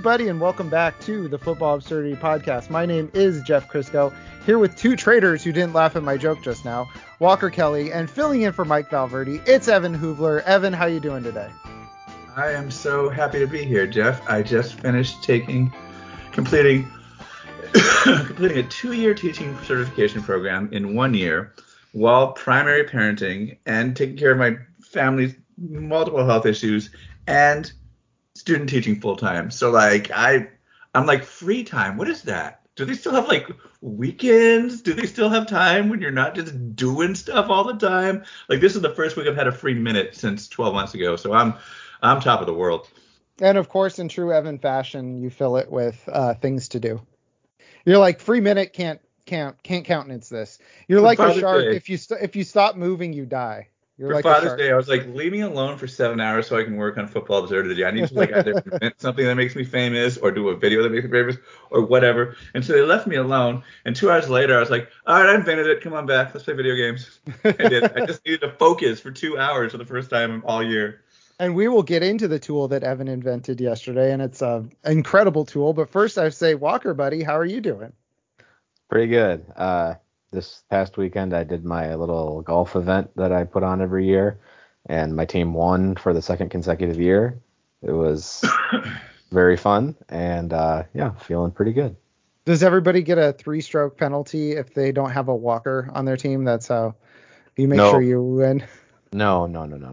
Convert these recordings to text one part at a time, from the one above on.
everybody, and welcome back to the Football Absurdity Podcast. My name is Jeff Crisco, here with two traitors who didn't laugh at my joke just now, Walker Kelly, and filling in for Mike Valverde, it's Evan Hoovler. Evan, how you doing today? I am so happy to be here, Jeff. I just finished completing a 2-year teaching certification program in 1 year while primary parenting and taking care of my family's multiple health issues and student teaching full time. So like I'm like free time. What is that? Do they still have like weekends? Do they still have time when you're not just doing stuff all the time? Like this is the first week I've had a free minute since 12 months ago. So I'm top of the world. And of course, in true Evan fashion, you fill it with things to do. You're like, free minute can't countenance this. You're like a shark. Day. If you stop moving, you die. You're for like Father's Day, I was like, leave me alone for 7 hours so I can work on Football Absurdity. I need to like either invent something that makes me famous or do a video that makes me famous or whatever. And so they left me alone. And 2 hours later, I was like, all right, I invented it. Come on back. Let's play video games. I did. I just needed to focus for 2 hours for the first time all year. And we will get into the tool that Evan invented yesterday, and it's an incredible tool. But first, I say, Walker, buddy, how are you doing? Pretty good. This past weekend, I did my little golf event that I put on every year, and my team won for the second consecutive year. It was very fun, and feeling pretty good. Does everybody get a 3-stroke penalty if they don't have a walker on their team? That's how you make sure you win. No.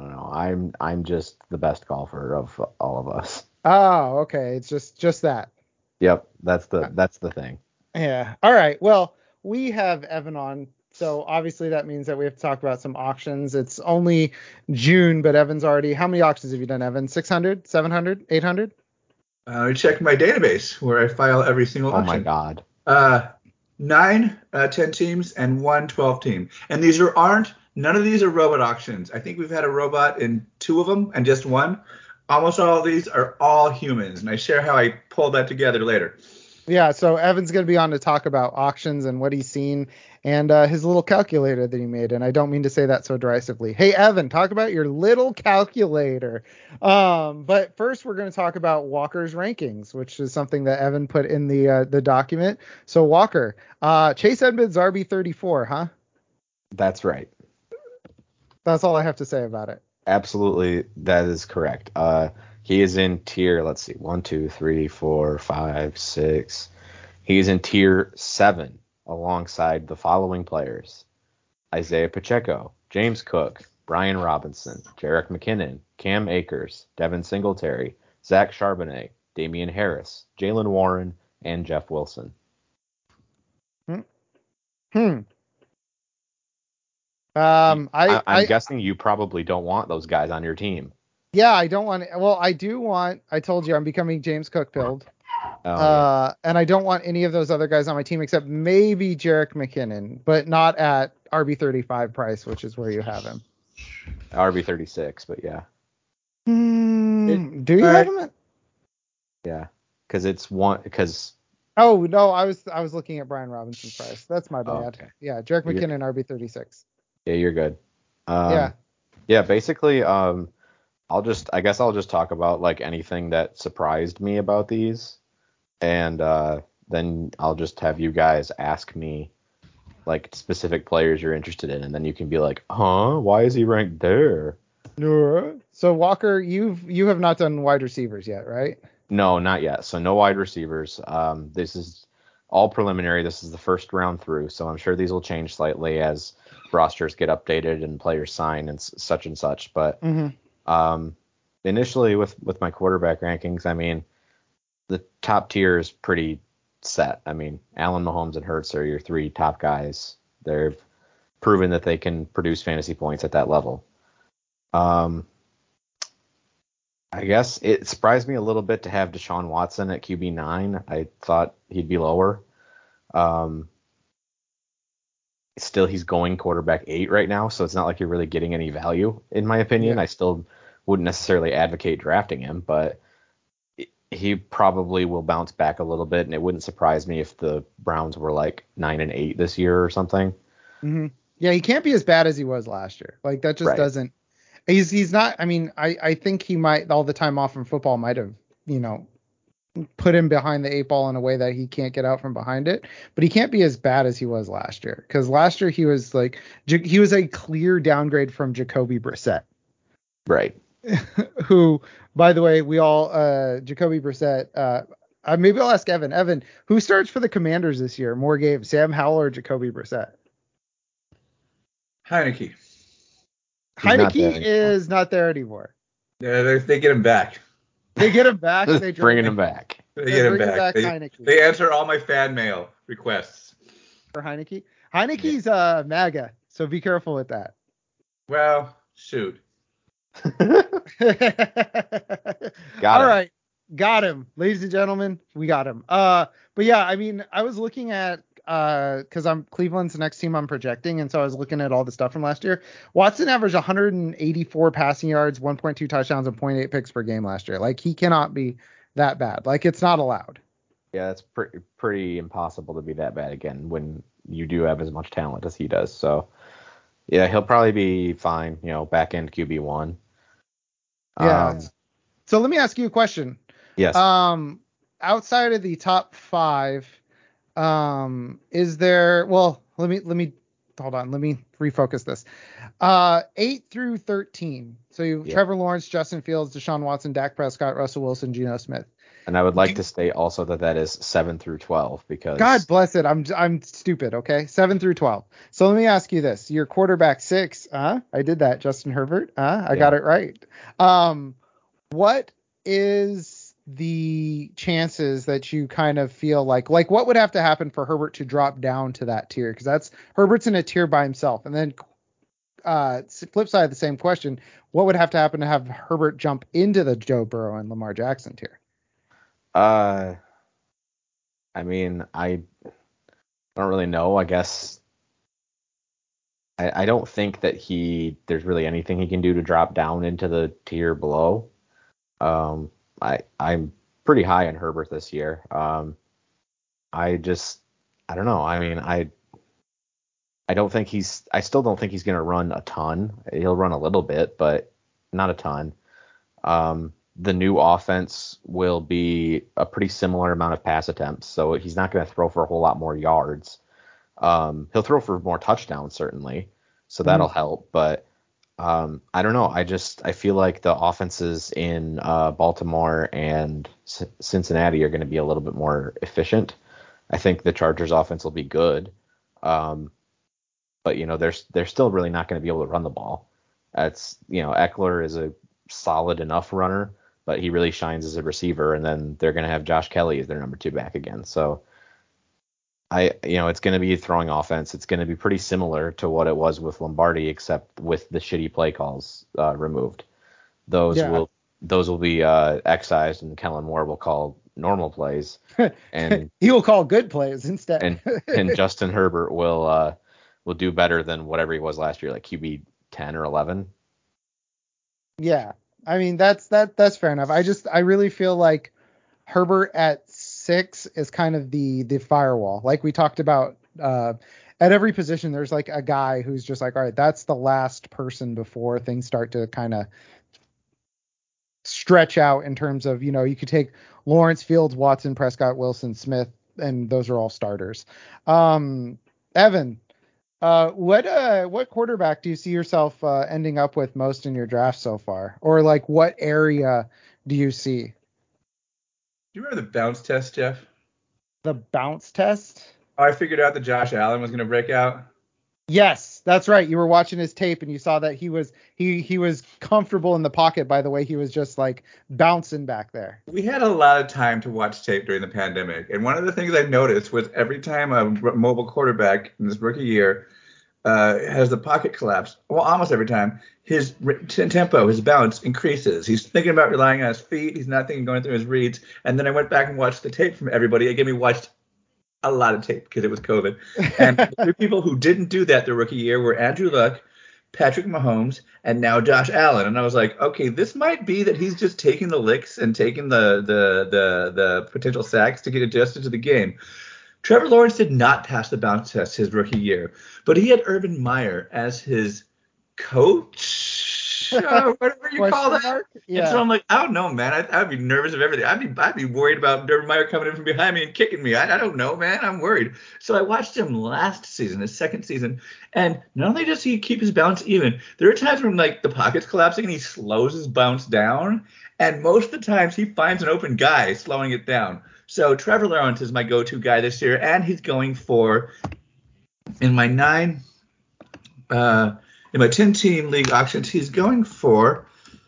I'm just the best golfer of all of us. Oh, okay. It's just that. Yep, that's the thing. Yeah. All right. Well, we have Evan on, so obviously that means that we have to talk about some auctions. It's only June, but Evan's already. How many auctions have you done, Evan? 600, 700, 800? I checked my database where I file every single auction. Oh my God. 9 10 teams and 1 12 team, and none of these are robot auctions. I think we've had a robot in 2 of them and just 1. Almost all of these are all humans, and I share how I pulled that together later. Yeah, so Evan's going to be on to talk about auctions and what he's seen and his little calculator that he made. And I don't mean to say that so derisively. Hey, Evan, talk about your little calculator. But first, we're going to talk about Walker's rankings, which is something that Evan put in the document. So, Walker, Chase Edmonds RB34, huh? That's right. That's all I have to say about it. Absolutely, that is correct. He is in tier, let's see, 1, 2, 3, 4, 5, 6. He is in tier 7 alongside the following players: Isaiah Pacheco, James Cook, Brian Robinson, Jerick McKinnon, Cam Akers, Devin Singletary, Zach Charbonnet, Damian Harris, Jaylen Warren, and Jeff Wilson. I'm guessing you probably don't want those guys on your team. Yeah, I don't want. Well, I do want. I told you I'm becoming James Cook build. And I don't want any of those other guys on my team except maybe Jerick McKinnon, but not at RB35 price, which is where you have him. RB36, but yeah. Do you have him at? Yeah, because. Oh no, I was looking at Brian Robinson's price. That's my bad. Oh, okay. Yeah, Jerick McKinnon RB36. Yeah, you're good. Yeah, basically, I'll just talk about like anything that surprised me about these, and then I'll just have you guys ask me like specific players you're interested in, and then you can be like, huh, why is he ranked there? So Walker, you have not done wide receivers yet, right? No, not yet. So no wide receivers. This is all preliminary. This is the first round through, so I'm sure these will change slightly as rosters get updated and players sign and such. But initially with my quarterback rankings, I mean, the top tier is pretty set. I mean, Allen, Mahomes, and Hurts are your 3 top guys. They've proven that they can produce fantasy points at that level. I guess it surprised me a little bit to have Deshaun Watson at QB9. I thought he'd be lower. Still, he's going quarterback 8 right now, so it's not like you're really getting any value, in my opinion. Yeah. I still wouldn't necessarily advocate drafting him, but he probably will bounce back a little bit, and it wouldn't surprise me if the Browns were like 9-8 this year or something. Mm-hmm. Yeah, he can't be as bad as he was last year. Like, that just doesn't. He's not. I mean, I think he might, all the time off from football might have, put him behind the eight ball in a way that he can't get out from behind it, but he can't be as bad as he was last year. Because last year he was a clear downgrade from Jacoby Brissett. Right. Who, by the way, Jacoby Brissett, maybe I'll ask Evan. Evan, who starts for the Commanders this year? More games, Sam Howell or Jacoby Brissett? Heineke. Heineke is not there anymore. Yeah, they get him back. They get him back. They bringing him back. They get him back. Heineke. They answer all my fan mail requests. For Heineke? Heineke's MAGA, so be careful with that. Well, shoot. All right. Got him. Ladies and gentlemen, we got him. But yeah, I mean, I was looking at because I'm Cleveland's the next team I'm projecting, and so I was looking at all the stuff from last year. Watson averaged 184 passing yards, 1.2 touchdowns, and 0.8 picks per game last year. Like, he cannot be that bad. Like, it's not allowed. Yeah, that's pretty impossible to be that bad again when you do have as much talent as he does. So yeah, he'll probably be fine. Back end QB1. Yeah. So let me ask you a question. Yes. Outside of the top 5, is there? Well, let me hold on. Let me refocus this. 8 through 13. So Trevor Lawrence, Justin Fields, Deshaun Watson, Dak Prescott, Russell Wilson, Geno Smith. And I would like to state also that is 7 through 12 because God bless it. I'm stupid. Okay, 7 through 12. So let me ask you this: your quarterback 6. I did that. Justin Herbert. I got it right. What is the chances that you kind of feel like what would have to happen for Herbert to drop down to that tier? Because Herbert's in a tier by himself. And then flip side of the same question, what would have to happen to have Herbert jump into the Joe Burrow and Lamar Jackson tier? I mean, I don't really know. I guess I don't think that there's really anything he can do to drop down into the tier below. I'm pretty high on Herbert this year. I don't know. I mean, I still don't think he's going to run a ton. He'll run a little bit, but not a ton. The new offense will be a pretty similar amount of pass attempts, so he's not going to throw for a whole lot more yards. He'll throw for more touchdowns, certainly, so that'll help. But I don't know. I feel like the offenses in Baltimore and Cincinnati are going to be a little bit more efficient. I think the Chargers offense will be good. But they're still really not going to be able to run the ball. Eckler is a solid enough runner, but he really shines as a receiver, and then they're going to have Josh Kelly as their number 2 back again. So it's going to be a throwing offense. It's going to be pretty similar to what it was with Lombardi, except with the shitty play calls removed. Those will be excised, and Kellen Moore will call normal plays, and he will call good plays instead. and Justin Herbert will do better than whatever he was last year, like QB 10 or 11. Yeah. I mean, that's fair enough. I really feel like Herbert at 6 is kind of the firewall. Like we talked about, at every position, there's like a guy who's just like, all right, that's the last person before things start to kind of stretch out in terms of, you could take Lawrence, Fields, Watson, Prescott, Wilson, Smith, and those are all starters. Evan, what quarterback do you see yourself ending up with most in your draft so far? Or like what area do you see? Do you remember the bounce test, Jeff? The bounce test? I figured out that Josh Allen was going to break out. Yes, that's right. You were watching his tape and you saw that he was comfortable in the pocket by the way he was just like bouncing back there. We had a lot of time to watch tape during the pandemic, and one of the things I noticed was every time a mobile quarterback in this rookie year has the pocket collapse, well, almost every time, his tempo, his bounce increases. He's thinking about relying on his feet. He's not thinking going through his reads. And then I went back and watched the tape from everybody. Again, we watched a lot of tape because it was COVID. And the 3 people who didn't do that their rookie year were Andrew Luck, Patrick Mahomes, and now Josh Allen. And I was like, okay, this might be that he's just taking the licks and taking the potential sacks to get adjusted to the game. Trevor Lawrence did not pass the bounce test his rookie year, but he had Urban Meyer as his coach. whatever you call that. Mark? And so I'm like, I don't know, man. I'd be nervous of everything. I'd be worried about Urban Meyer coming in from behind me and kicking me. I don't know, man. I'm worried. So I watched him last season, his second season, and not only does he keep his bounce even, there are times when like the pocket's collapsing and he slows his bounce down, and most of the times he finds an open guy slowing it down. So Trevor Lawrence is my go-to guy this year, and he's going for in my 10-team league auctions, he's going for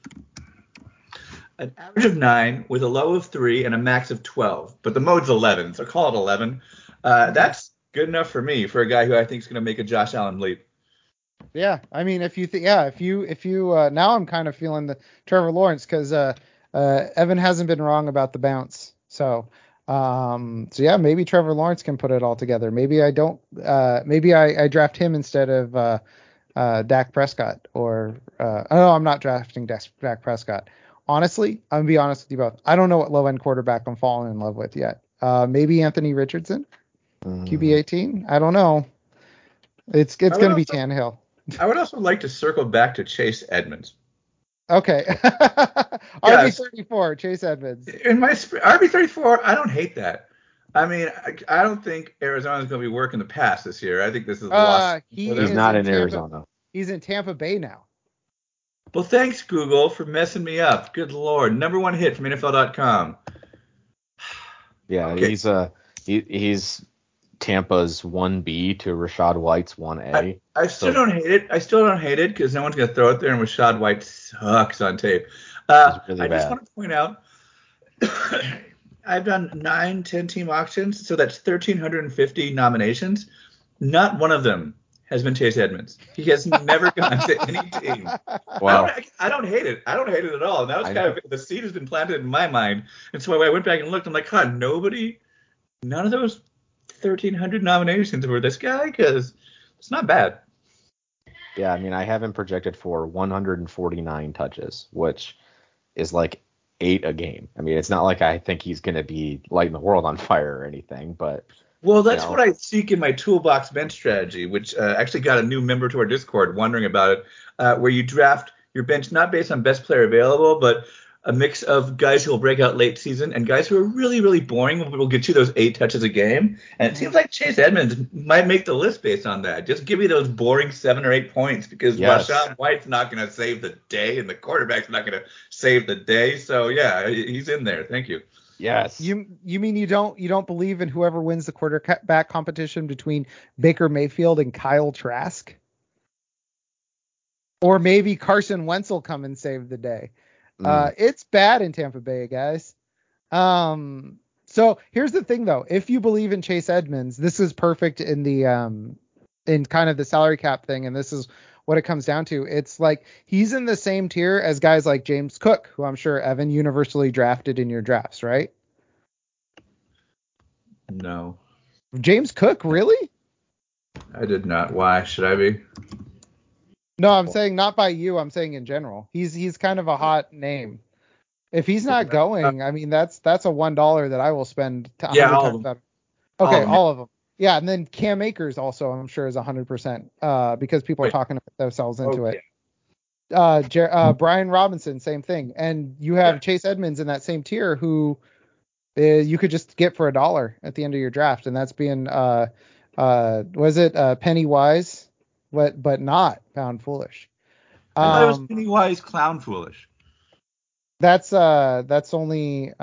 an average of 9 with a low of 3 and a max of 12. But the mode's 11, so call it 11. That's good enough for me for a guy who I think is going to make a Josh Allen leap. Yeah, I mean, if you now I'm kind of feeling the Trevor Lawrence because Evan hasn't been wrong about the bounce. So yeah, maybe Trevor Lawrence can put it all together. Maybe I don't. Maybe I draft him instead of Dak Prescott or no, I'm not drafting Dak Prescott. Honestly, I'm gonna be honest with you both. I don't know what low end quarterback I'm falling in love with yet. Maybe Anthony Richardson, QB 18. I don't know. It's gonna be Tannehill. I would also like to circle back to Chase Edmonds. Okay. RB34, Chase Edmonds. In my RB34, I don't hate that. I mean, I don't think Arizona's going to be working the pass this year. I think this is a loss. He's not in Arizona. He's in Tampa Bay now. Well, thanks, Google, for messing me up. Good Lord. Number one hit from NFL.com. Yeah, okay. He's Tampa's 1B to Rachaad White's 1A. I still don't hate it. I still don't hate it because no one's going to throw it there, and Rachaad White sucks on tape. Really I just want to point out I've done 9 10-team auctions, so that's 1,350 nominations. Not one of them has been Chase Edmonds. He has never gone to any team. Wow. I don't hate it. I don't hate it at all. Now it's the seed has been planted in my mind. And so I went back and looked. I'm like, God, none of those 1,300 nominations were this guy, because it's not bad. Yeah, I mean, I have him projected for 149 touches, which is like 8 a game. I mean, it's not like I think he's going to be lighting the world on fire or anything, but... Well, that's what I seek in my toolbox bench strategy, which actually got a new member to our Discord wondering about it, where you draft your bench not based on best player available, but a mix of guys who will break out late season and guys who are really, really boring but will get you those 8 touches a game. And it seems like Chase Edmonds might make the list based on that. Just give me those boring 7 or 8 points, because Rachaad White's not going to save the day and the quarterback's not going to save the day. So, yeah, he's in there. Thank you. Yes. You mean you don't believe in whoever wins the quarterback competition between Baker Mayfield and Kyle Trask? Or maybe Carson Wentz will come and save the day. It's bad in Tampa Bay, guys. So here's the thing, though. If you believe in Chase Edmonds, this is perfect in the in kind of the salary cap thing, and this is what it comes down to. It's like he's in the same tier as guys like James Cook, who I'm sure Evan universally drafted in your drafts, right? No. James Cook, really? I did not. Why should I be? No, I'm saying not by you. I'm saying in general. He's kind of a hot name. If he's not going, I mean, that's a $1 that I will spend 100 times better. Okay, all of them. Yeah, and then Cam Akers also, I'm sure, is 100% because people are talking themselves into it. Brian Robinson, same thing. And you have Chase Edmonds in that same tier who you could just get for $1 at the end of your draft, and that's being was it penny wise, but not pound foolish. I thought it was penny wise, clown foolish. That's only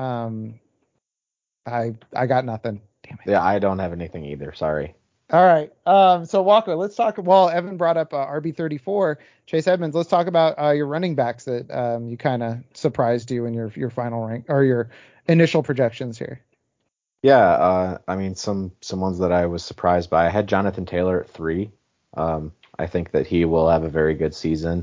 I got nothing. Damn it. Yeah, I don't have anything either. Sorry. All right. So Walker, let's talk. Well, Evan brought up RB34, Chase Edmonds. Let's talk about your running backs that you kind of surprised you in your final rank or your initial projections here. Yeah. I mean, some ones that I was surprised by. I had Jonathan Taylor at 3. I think that he will have a very good season.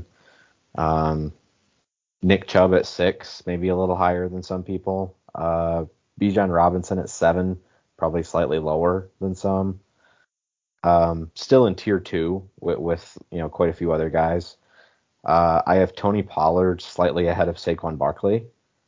Nick Chubb at 6, maybe a little higher than some people. Bijan Robinson at 7, probably slightly lower than some. Still in tier 2 with quite a few other guys. I have Tony Pollard slightly ahead of Saquon Barkley.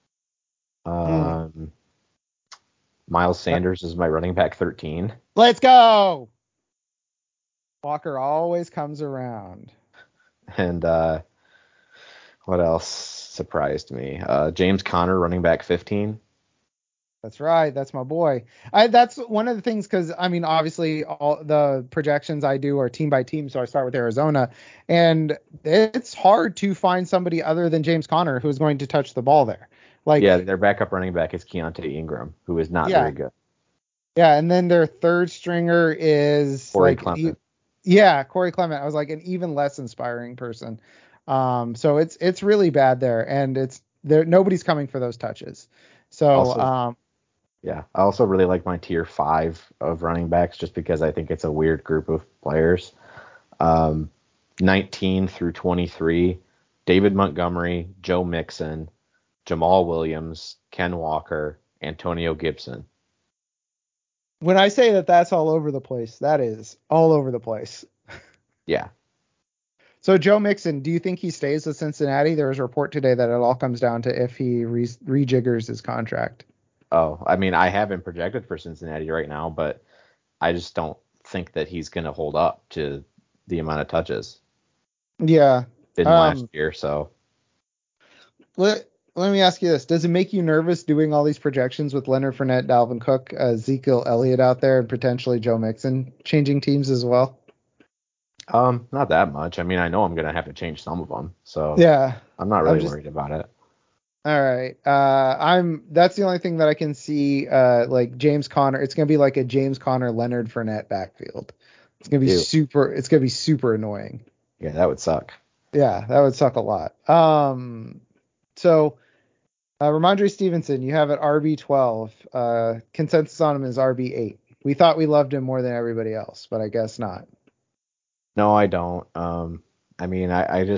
Miles Sanders is my running back 13. Let's go. Walker always comes around. And What else surprised me? James Conner, running back 15. That's right. That's my boy. That's one of the things because I mean, obviously, all the projections I do are team by team, so I start with Arizona, and it's hard to find somebody other than James Conner who's going to touch the ball there. Yeah, Like, their backup running back is Keontae Ingram, who is not yeah, very good. yeah, and then their third stringer is Corey like, Clement. yeah, Corey Clement. I was like an even less inspiring person. So it's really bad there, and it's there. Nobody's coming for those touches. So Also, yeah, I also really like my tier 5 of running backs just because I think it's a weird group of players. 19 through 23, David Montgomery, Joe Mixon, Jamal Williams, Ken Walker, Antonio Gibson. when I say that that's all over the place, that is all over the place. Yeah. So Joe Mixon, do you think he stays with Cincinnati? There was a report today that it all comes down to if he rejiggers his contract. Oh, I mean, I have him projected for Cincinnati right now, but I just don't think that he's going to hold up to the amount of touches. Yeah. Didn't last year, so. Let me ask you this. Does it make you nervous doing all these projections with Leonard Fournette, Dalvin Cook, Ezekiel Elliott out there, and potentially Joe Mixon changing teams as well? Not that much. I mean, I know I'm going to have to change some of them, so Yeah. I'm not really worried about it. All right. That's the only thing that I can see, like James Conner. It's going to be like a James Conner, Leonard Fournette backfield. It's going to be super annoying. Yeah, that would suck. Yeah, that would suck a lot. So Ramondre Stevenson, you have at RB12. Consensus on him is RB8. We thought we loved him more than everybody else, but I guess not. No, I don't. I mean,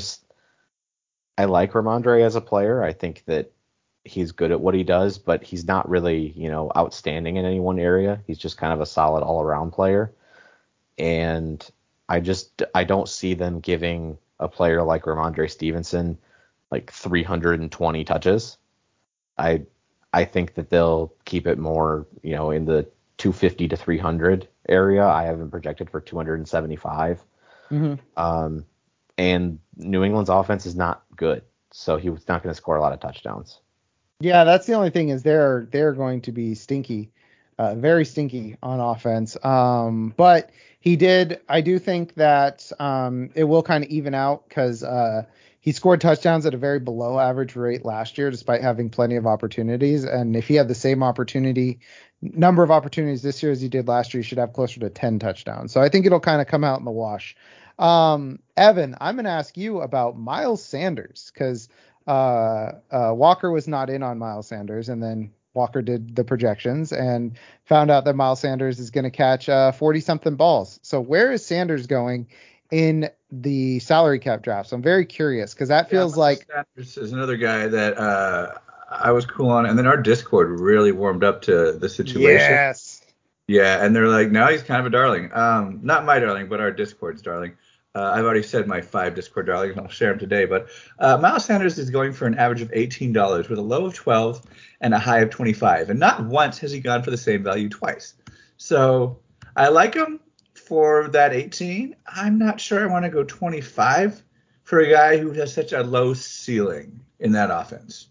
I like Ramondre as a player. I think that he's good at what he does, but he's not really, outstanding in any one area. He's just kind of a solid all-around player. And I don't see them giving a player like Ramondre Stevenson like 320 touches. I think that they'll keep it more, in the 250 to 300 area. I have him projected for 275. Mm-hmm. And New England's offense is not good, so he was not going to score a lot of touchdowns. Yeah, that's the only thing is they're going to be stinky, very stinky on offense. But I do think that it will kind of even out because he scored touchdowns at a very below average rate last year, despite having plenty of opportunities. And if he had the same number of opportunities this year as he did last year, he should have closer to 10 touchdowns. So I think it'll kind of come out in the wash. Evan, I'm going to ask you about Miles Sanders because Walker was not in on Miles Sanders, and then Walker did the projections and found out that Miles Sanders is going to catch 40-something balls. So where is Sanders going in the salary cap draft? So I'm very curious because that feels like Sanders is another guy that I was cool on, and then our Discord really warmed up to the situation. Yes. Yeah, and they're like, now he's kind of a darling. Not my darling, but our Discord's darling. I've already said my 5 Discord darlings, and I'll share them today. But Miles Sanders is going for an average of $18 with a low of 12 and a high of 25. And not once has he gone for the same value twice. So I like him for that 18. I'm not sure I want to go 25 for a guy who has such a low ceiling in that offense.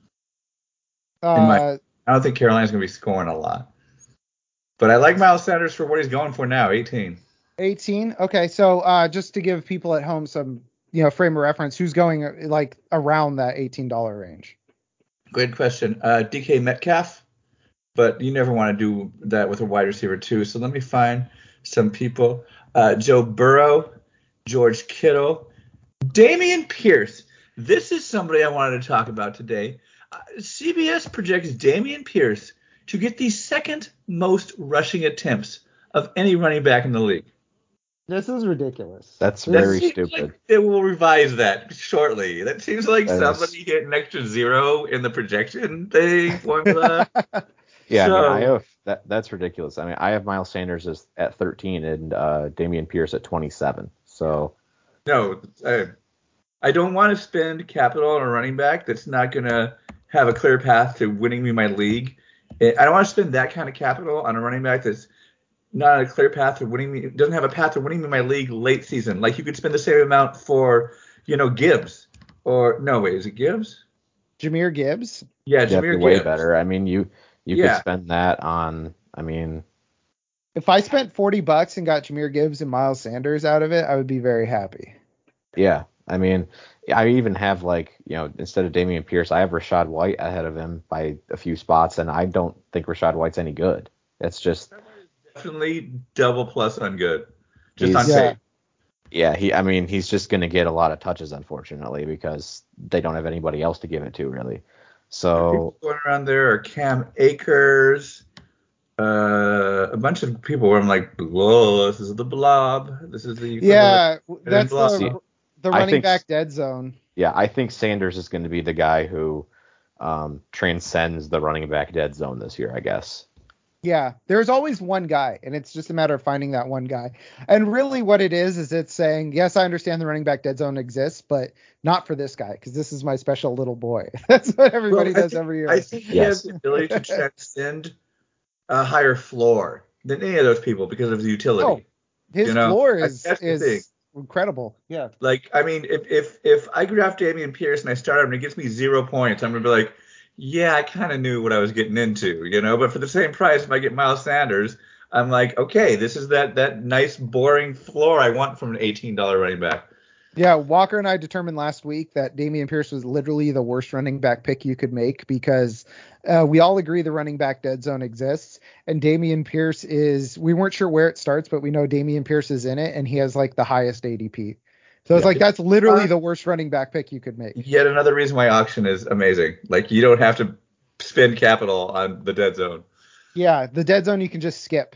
I don't think Carolina's going to be scoring a lot. But I like Miles Sanders for what he's going for now, 18. 18. Okay, so just to give people at home some, frame of reference, who's going like around that $18 range? Great question. DK Metcalf, but you never want to do that with a wide receiver too. So let me find some people. Joe Burrow, George Kittle, Dameon Pierce. This is somebody I wanted to talk about today. CBS projects Dameon Pierce to get the second most rushing attempts of any running back in the league. This is ridiculous. That's very stupid. Like they will revise that shortly. That seems like somebody hit an extra 0 in the projection thing formula. Yeah, so, I mean, I have that's ridiculous. I mean, I have Miles Sanders at 13 and Dameon Pierce at 27. So no, I don't want to spend capital on a running back that's not going to have a clear path to winning me my league. I don't want to spend that kind of capital on a running back that's not a clear path to winning me. Doesn't have a path to winning me my league late season. Like you could spend the same amount for, Gibbs Or no, wait, is it Gibbs? Jahmyr Gibbs. Yeah, That'd be Jahmyr way Gibbs. better. I mean, you could Yeah. spend that on. I mean, If I spent $40 and got Jahmyr Gibbs and Miles Sanders out of it, I would be very happy. yeah. I mean, I even have instead of Dameon Pierce, I have Rachaad White ahead of him by a few spots, and I don't think Rachaad White's any good. It's just Definitely double plus on good. Just on he's Yeah. tape. yeah. He's just gonna get a lot of touches, unfortunately, because they don't have anybody else to give it to really. The So people going around there are Cam Akers, a bunch of people where I'm like, whoa, this is the blob. This is the Yeah, and that's blob. the I running think back dead zone. Yeah, I think Sanders is going to be the guy who transcends the running back dead zone this year, I guess. Yeah, there's always one guy, and it's just a matter of finding that one guy. And really what it is it's saying, yes, I understand the running back dead zone exists, but not for this guy, because this is my special little boy. That's what everybody does every year. I think he has the ability to transcend a higher floor than any of those people because of the utility. Oh, his floor is incredible. Yeah. Like, I mean, if I draft Dameon Pierce and I start him and he gets me 0 points, I'm gonna be like, yeah, I kind of knew what I was getting into, But for the same price, if I get Miles Sanders, I'm like, okay, this is that nice boring floor I want from an $18 running back. Yeah, Walker and I determined last week that Dameon Pierce was literally the worst running back pick you could make because we all agree the running back dead zone exists. And Dameon Pierce we weren't sure where it starts, but we know Dameon Pierce is in it and he has like the highest ADP. So it's like that's literally the worst running back pick you could make. Yet another reason why auction is amazing. Like, you don't have to spend capital on the dead zone. Yeah, the dead zone you can just skip.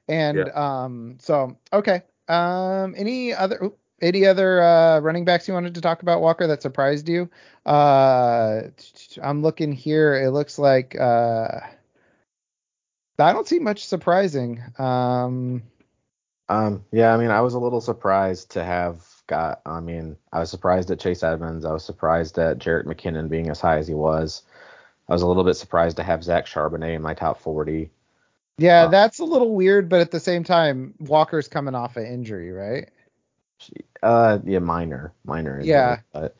And so okay. Any other running backs you wanted to talk about, Walker, that surprised you? I'm looking here. It looks like I don't see much surprising. Yeah, I mean, I was a little surprised to have I was surprised at Chase Edmonds. I was surprised at Jarrett McKinnon being as high as he was. I was a little bit surprised to have Zach Charbonnet in my top 40. Yeah, that's a little weird, but at the same time, Walker's coming off an injury, right? Yeah, minor injury. Yeah. But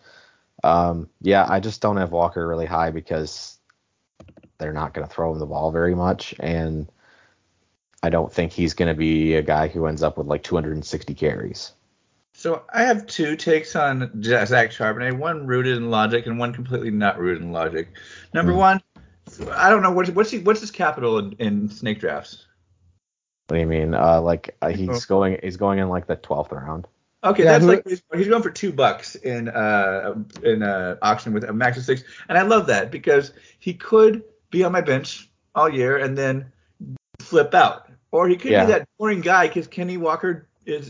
I just don't have Walker really high because they're not going to throw him the ball very much, and I don't think he's going to be a guy who ends up with like 260 carries. So I have two takes on Zach Charbonnet, one rooted in logic and one completely not rooted in logic. Number one, I don't know what's his capital in snake drafts. What do you mean? He's going in like the 12th round. Okay, yeah, that's he's going for $2 in auction with a max of 6, and I love that because he could be on my bench all year and then flip out, or he could be that boring guy because Kenneth Walker is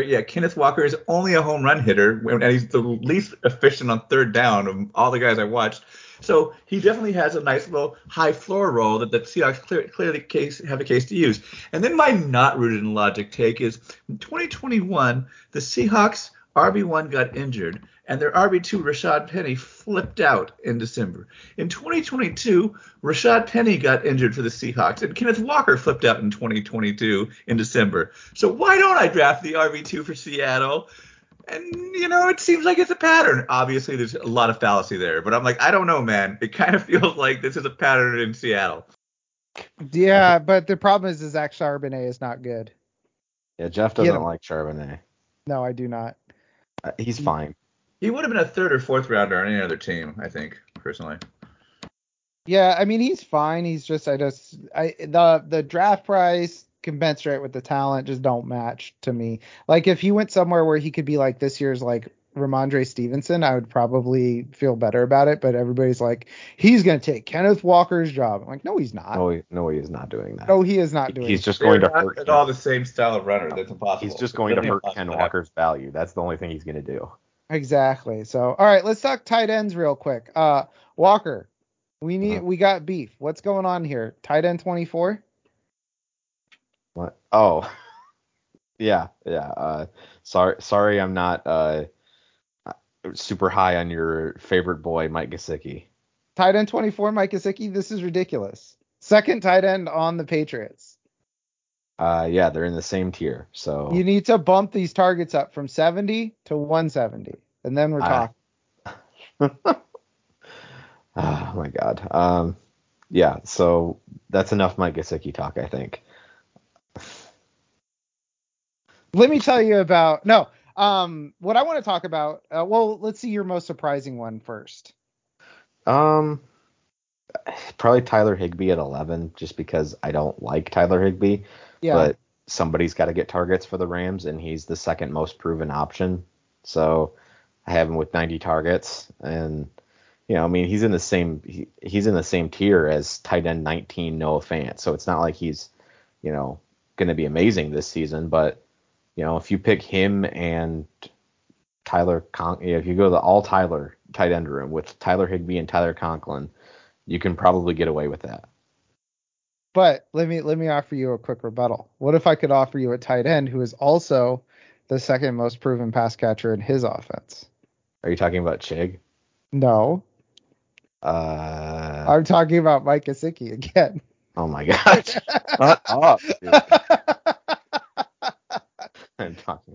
only a home run hitter and he's the least efficient on third down of all the guys I watched. So he definitely has a nice little high floor role that the Seahawks clearly have a case to use. And then my not rooted in logic take is in 2021, the Seahawks RB1 got injured, and their RB2, Rashad Penny, flipped out in December. In 2022, Rashad Penny got injured for the Seahawks, and Kenneth Walker flipped out in 2022 in December. So why don't I draft the RB2 for Seattle? And, it seems like it's a pattern. Obviously, there's a lot of fallacy there, but I'm like, I don't know, man. It kind of feels like this is a pattern in Seattle. Yeah, but the problem is Zach Charbonnet is not good. Yeah, Jeff doesn't like Charbonnet. No, I do not. He's fine. He would have been a third or fourth rounder on any other team, I think, personally. Yeah, I mean, he's fine. He's just, the draft price commensurate with the talent just don't match to me. Like, if he went somewhere where he could be like this year's like Ramondre Stevenson, I would probably feel better about it. But everybody's like, he's going to take Kenneth Walker's job. I'm like, no, he's not. No, he is not doing that. No, he is not doing. He's just going to hurt. At all the same style of runner. That's impossible. He's just going to hurt Ken Walker's value. That's the only thing he's going to do. Exactly. So, all right, let's talk tight ends real quick. Walker, we got beef. What's going on here? Tight end 24? What? Oh, yeah. Sorry, I'm not super high on your favorite boy, Mike Gesicki. Tight end 24, Mike Gesicki. This is ridiculous. Second tight end on the Patriots. Yeah, they're in the same tier. So you need to bump these targets up from 70 to 170, and then we're talking. Oh my God. Yeah. So that's enough Mike Gesicki talk, I think. Let me tell you about no. What I want to talk about. Well, let's see your most surprising one first. Um, Probably Tyler Higbee at 11, just because I don't like Tyler Higbee, Yeah. but somebody's got to get targets for the Rams, and he's the second most proven option. So I have him with 90 targets, and I mean, he's in the same tier as tight end 19 Noah Fant. So it's not like he's going to be amazing this season, but if you pick him and if you go the all Tyler tight end room with Tyler Higbee and Tyler Conklin, you can probably get away with that. But let me offer you a quick rebuttal. What if I could offer you a tight end who is also the second most proven pass catcher in his offense? Are you talking about Chig? No. I'm talking about Mike Gesicki again. Oh my God. Shut up, dude. I'm talking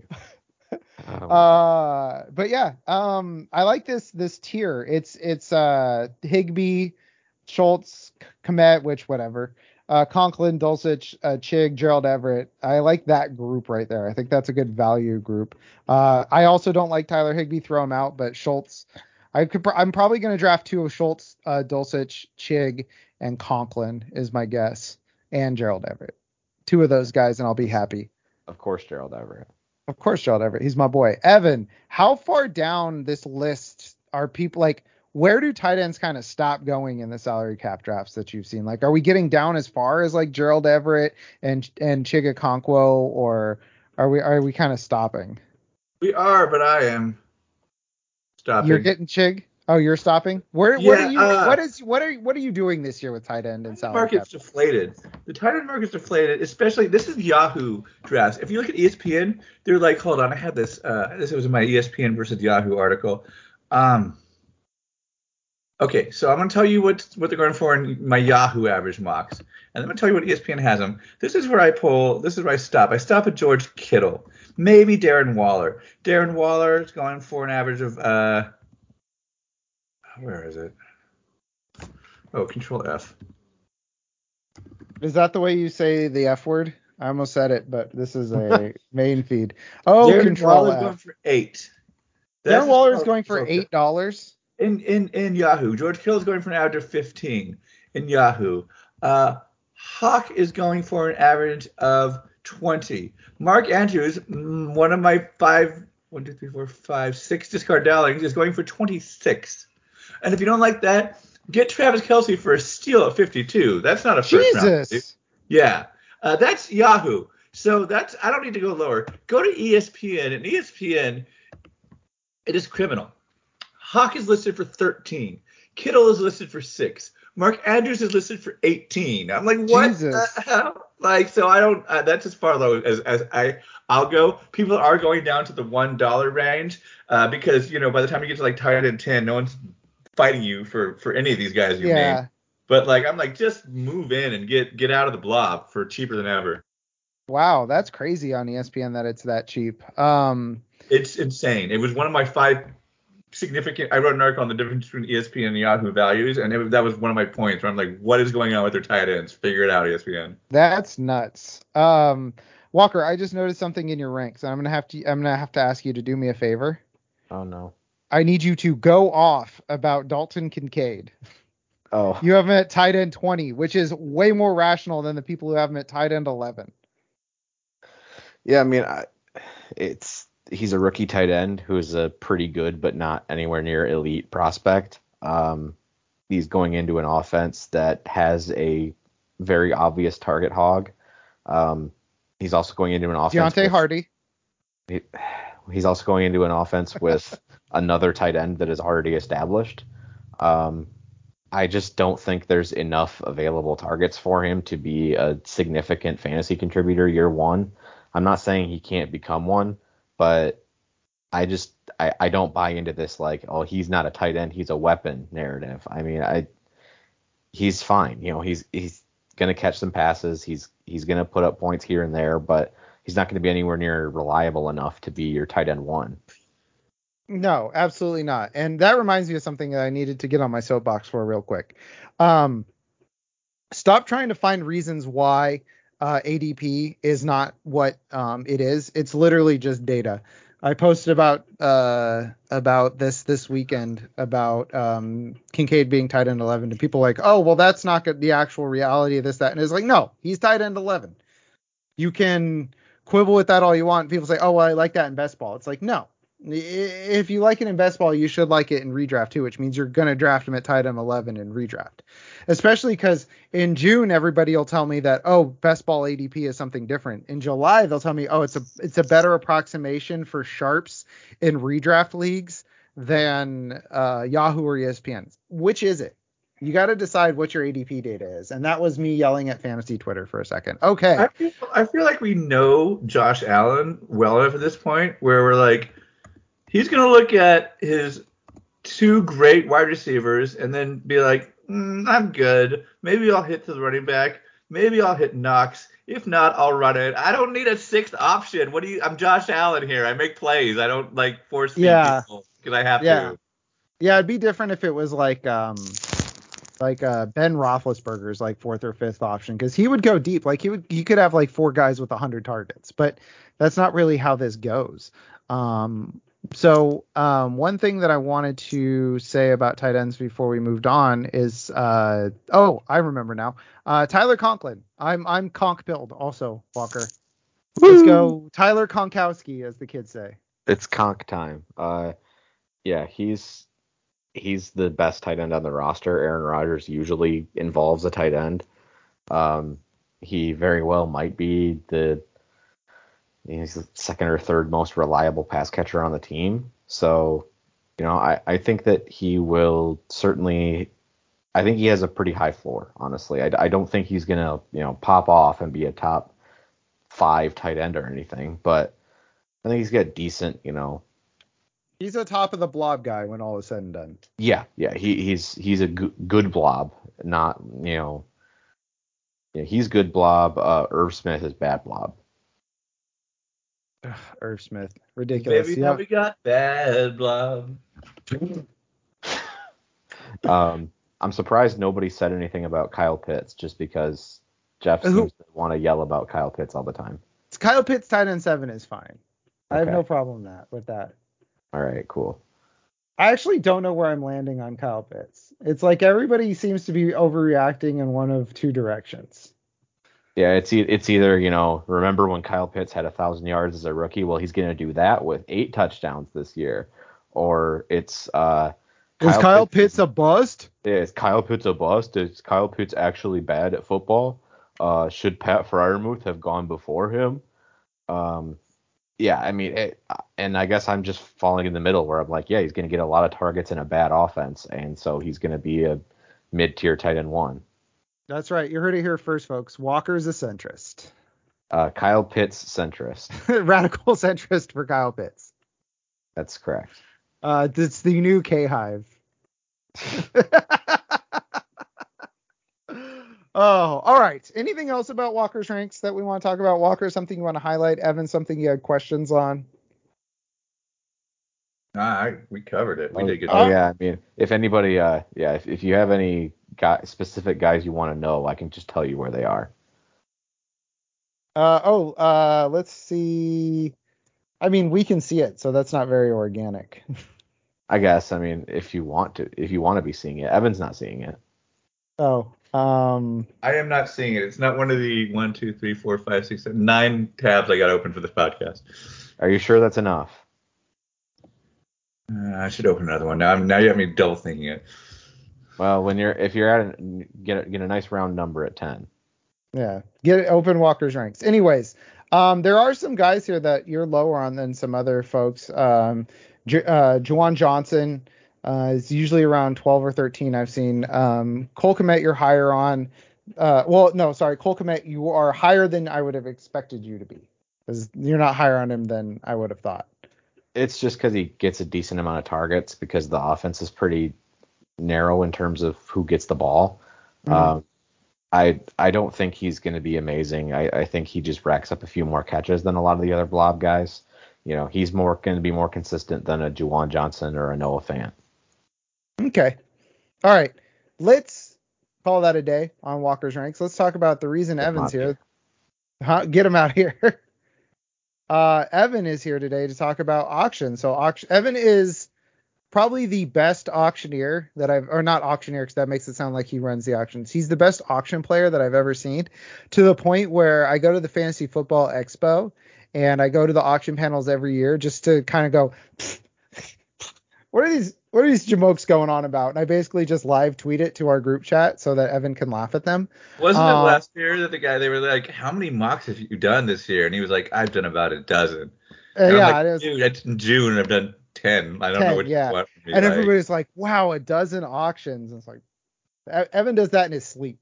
but yeah, I like this tier. It's Higbee, Schultz, Komet, which whatever. Conklin, Dulcich, Chig, Gerald Everett. I like that group right there. I think that's a good value group. I also don't like Tyler Higbee, throw him out, but Schultz, I'm probably going to draft two of Schultz, Dulcich, Chig, and Conklin is my guess, and Gerald Everett. Two of those guys, and I'll be happy. Of course, Gerald Everett. Of course, Gerald Everett. He's my boy. Evan, how far down this list are people like? Where do tight ends kind of stop going in the salary cap drafts that you've seen? Like, are we getting down as far as like Gerald Everett and Chig Okonkwo, or are we kind of stopping? We are, but I am stopping. You're getting Chig. Oh, you're stopping. What are you doing this year with tight end and salary cap? Market's deflated. The tight end market's deflated, especially this is Yahoo drafts. If you look at ESPN, they're like, hold on, I had this. This was in my ESPN versus Yahoo article. Okay, so I'm gonna tell you what they're going for in my Yahoo average mocks, and I'm gonna tell you what ESPN has them. This is where I pull. This is where I stop. I stop at George Kittle, maybe Darren Waller. Darren Waller is going for an average of where is it? Oh, Control F. Is that the way you say the F word? I almost said it, but this is a main feed. Oh, Darren Control Waller's F. going for $8. Darren Waller is going for $8 in Yahoo. George Kittle is going for an average of 15 in Yahoo. Hawk is going for an average of 20. Mark Andrews, one of my 6 discard darlings, is going for 26. And if you don't like that, get Travis Kelce for a steal at 52. That's not a first round. Jesus. Yeah. That's Yahoo. So I don't need to go lower. Go to ESPN, and ESPN, it is criminal. Hawk is listed for 13. Kittle is listed for 6. Mark Andrews is listed for 18. I'm like, what Jesus. the hell? Like, so I don't. That's as far low as I'll go. People are going down to the $1 range because by the time you get to like tight end 10, no one's fighting you for any of these guys you named. But like, I'm like, just move in and get out of the blob for cheaper than ever. Wow, that's crazy on ESPN that it's that cheap. It's insane. It was one of my 5 significant. I wrote an article on the difference between ESPN and Yahoo values, and that was one of my points where I'm like, what is going on with their tight ends? Figure it out, ESPN. That's nuts. Walker, I just noticed something in your ranks, and I'm gonna have to ask you to do me a favor. Oh no. I need you to go off about Dalton Kincaid. Oh. You have him at tight end 20, which is way more rational than the people who have him at tight end 11. Yeah, I mean, he's a rookie tight end who's a pretty good but not anywhere near elite prospect. He's going into an offense that has a very obvious target hog. He's also going into an offense. Deontay Hardy. He's also going into an offense with another tight end that is already established. I just don't think there's enough available targets for him to be a significant fantasy contributor year one. I'm not saying he can't become one, but I don't buy into this like, oh, he's not a tight end, he's a weapon narrative. I mean, he's fine. He's gonna catch some passes. He's gonna put up points here and there, but he's not going to be anywhere near reliable enough to be your tight end 1. No, absolutely not. And that reminds me of something that I needed to get on my soapbox for real quick. Um, Stop trying to find reasons why ADP is not what it is. It's literally just data. I posted about this weekend about Kincaid being tight end 11, and people like, oh well, that's not the actual reality of this, that, and it's like, no, he's tight end 11. You can quibble with that all you want. People say, oh well, I like that in best ball. It's like, no. If you like it in best ball, you should like it in redraft too, which means you're going to draft him at tight end 11 in redraft. Especially because in June, everybody will tell me that, oh, best ball ADP is something different. In July, they'll tell me, oh, it's a better approximation for sharps in redraft leagues than Yahoo or ESPN. Which is it? You got to decide what your ADP data is. And that was me yelling at fantasy Twitter for a second. Okay. I feel like we know Josh Allen well enough at this point where we're like, he's going to look at his two great wide receivers and then be like, I'm good. Maybe I'll hit to the running back. Maybe I'll hit Knox. If not, I'll run it. I don't need a sixth option. I'm Josh Allen here. I make plays. I don't like force feed people because I have to. Yeah, it'd be different if it was like Ben Roethlisberger's like fourth or fifth option, because he would go deep. Like he could have like four guys with 100 targets, but that's not really how this goes. So one thing that I wanted to say about tight ends before we moved on is I remember now. Tyler Conklin. I'm conk build also, Walker. Let's go Tyler Konkowski, as the kids say. It's conk time. Yeah, he's the best tight end on the roster. Aaron Rodgers usually involves a tight end. He very well might be he's the second or third most reliable pass catcher on the team. So, I think that he will certainly. I think he has a pretty high floor, honestly. I don't think he's gonna pop off and be a top 5 tight end or anything, but I think he's got decent. He's a top of the blob guy when all is said and done. Yeah. He's a good blob, not he's good blob. Irv Smith is bad blob. Irv Smith, ridiculous. Baby, now we got bad blob. I'm surprised nobody said anything about Kyle Pitts, just because Jeff seems to want to yell about Kyle Pitts all the time. It's Kyle Pitts tight end 7 is fine. Okay. I have no problem with that. All right, cool. I actually don't know where I'm landing on Kyle Pitts. It's like everybody seems to be overreacting in one of two directions. Yeah, it's either, remember when Kyle Pitts had 1,000 yards as a rookie? Well, he's going to do that with 8 touchdowns this year. Or it's is Kyle Pitts a bust? Yeah, is Kyle Pitts a bust? Is Kyle Pitts actually bad at football? Should Pat Freiermuth have gone before him? Yeah, I mean, and I guess I'm just falling in the middle where I'm like, yeah, he's going to get a lot of targets in a bad offense, and so he's going to be a mid-tier tight end 1. That's right. You heard it here first, folks. Walker's a centrist. Kyle Pitts centrist. Radical centrist for Kyle Pitts. That's correct. It's the new K-Hive. Oh, all right. Anything else about Walker's ranks that we want to talk about? Walker, something you want to highlight? Evan, something you had questions on? We covered it. We did good. Oh yeah, I mean, if anybody, if you have any specific guys you want to know, I can just tell you where they are. Let's see. I mean, we can see it, so that's not very organic. I guess. I mean, if you want to be seeing it, Evan's not seeing it. Oh. I am not seeing it. It's not one of the 1, 2, 3, 4, 5, 6, 7, 9 tabs I got open for this podcast. Are you sure that's enough? I should open another one. Now you have me double thinking it. Well, if you're at get a nice round number at 10. Yeah, get it, open Walker's ranks. Anyways, there are some guys here that you're lower on than some other folks. Juwan Johnson is usually around 12 or 13. I've seen Cole Kmet you're higher on. Cole Kmet you are higher than I would have expected you to be, because you're not higher on him than I would have thought. It's just because he gets a decent amount of targets, because the offense is pretty narrow in terms of who gets the ball. Mm-hmm. I don't think he's going to be amazing. I think he just racks up a few more catches than a lot of the other blob guys. he's going to be more consistent than a Juwan Johnson or a Noah Fant. Okay. All right. Let's call that a day on Walker's Ranks. Let's talk about the reason Evan's here. Get him out here. Evan is here today to talk about auctions. So Evan is probably the best auctioneer not auctioneer, because that makes it sound like he runs the auctions. He's the best auction player that I've ever seen, to the point where I go to the Fantasy Football Expo and I go to the auction panels every year just to kind of go, what are these jamokes going on about? And I basically just live tweet it to our group chat so that Evan can laugh at them. Wasn't it last year that they were like, how many mocks have you done this year? And he was like, I've done about a dozen. Yeah, it is. Dude, it's in June. I've done 10. I don't know what you want from me. And everybody's like, wow, a dozen auctions. And it's like, Evan does that in his sleep.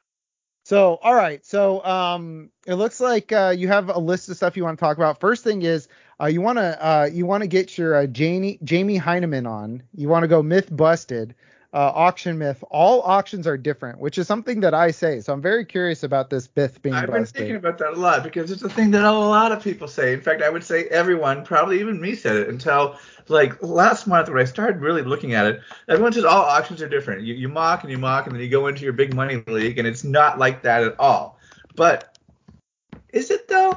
So, all right. So, it looks like you have a list of stuff you want to talk about. First thing is, you want to get your Jamie Heineman on. You want to go myth busted, auction myth. All auctions are different, which is something that I say. So I'm very curious about this myth being busted. I've been thinking about that a lot because it's a thing that a lot of people say. In fact, I would say everyone, probably even me, said it until like last month when I started really looking at it. Everyone says all auctions are different. You mock and then you go into your big money league, and it's not like that at all. But is it though?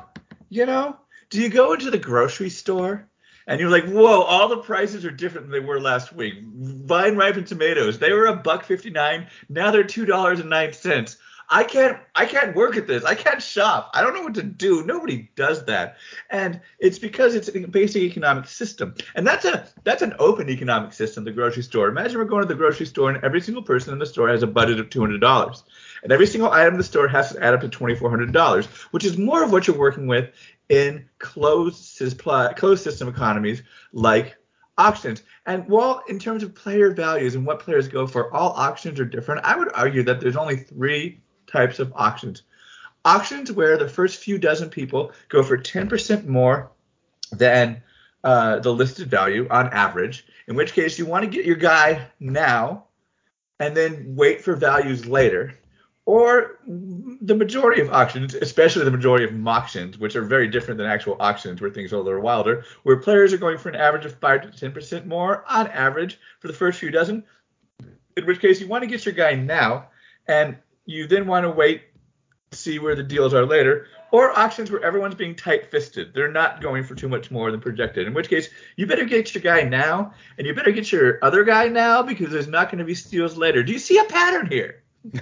Do you go into the grocery store and you're like, whoa, all the prices are different than they were last week? Vine ripened tomatoes, they were $1.59, now they're $2.09. I can't work at this. I can't shop. I don't know what to do. Nobody does that. And it's because it's a basic economic system. And that's an open economic system, the grocery store. Imagine we're going to the grocery store and every single person in the store has a budget of $200. And every single item in the store has to add up to $2,400, which is more of what you're working with in closed system economies like auctions. And while in terms of player values and what players go for, all auctions are different, I would argue that there's only 3 types of auctions. Auctions where the first few dozen people go for 10% more than the listed value on average, in which case you want to get your guy now and then wait for values later. Or the majority of auctions, especially the majority of mocktions, which are very different than actual auctions where things are a little wilder, where players are going for an average of 5 to 10% more on average for the first few dozen, in which case you want to get your guy now and you then want to wait to see where the deals are later. Or auctions where everyone's being tight-fisted. They're not going for too much more than projected, in which case you better get your guy now and you better get your other guy now because there's not going to be steals later. Do you see a pattern here?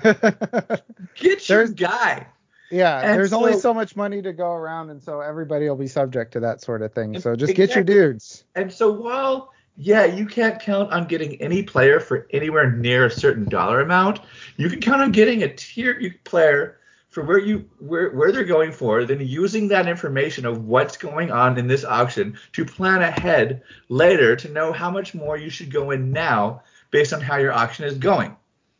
Get your guy. Yeah, and there's only so much money to go around, and so everybody will be subject to that sort of thing. So just get your dudes. And so while, you can't count on getting any player for anywhere near a certain dollar amount, you can count on getting a tier player for where they're going for, then using that information of what's going on in this auction to plan ahead later to know how much more you should go in now based on how your auction is going.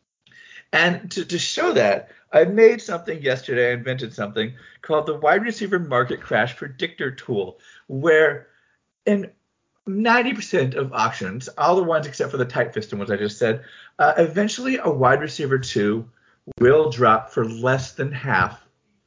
And to show that, I made something yesterday. I invented something called the Wide Receiver Market Crash Predictor Tool, where in 90% of auctions, all the ones except for the tight-fisted ones I just said, eventually a wide receiver 2 will drop for less than half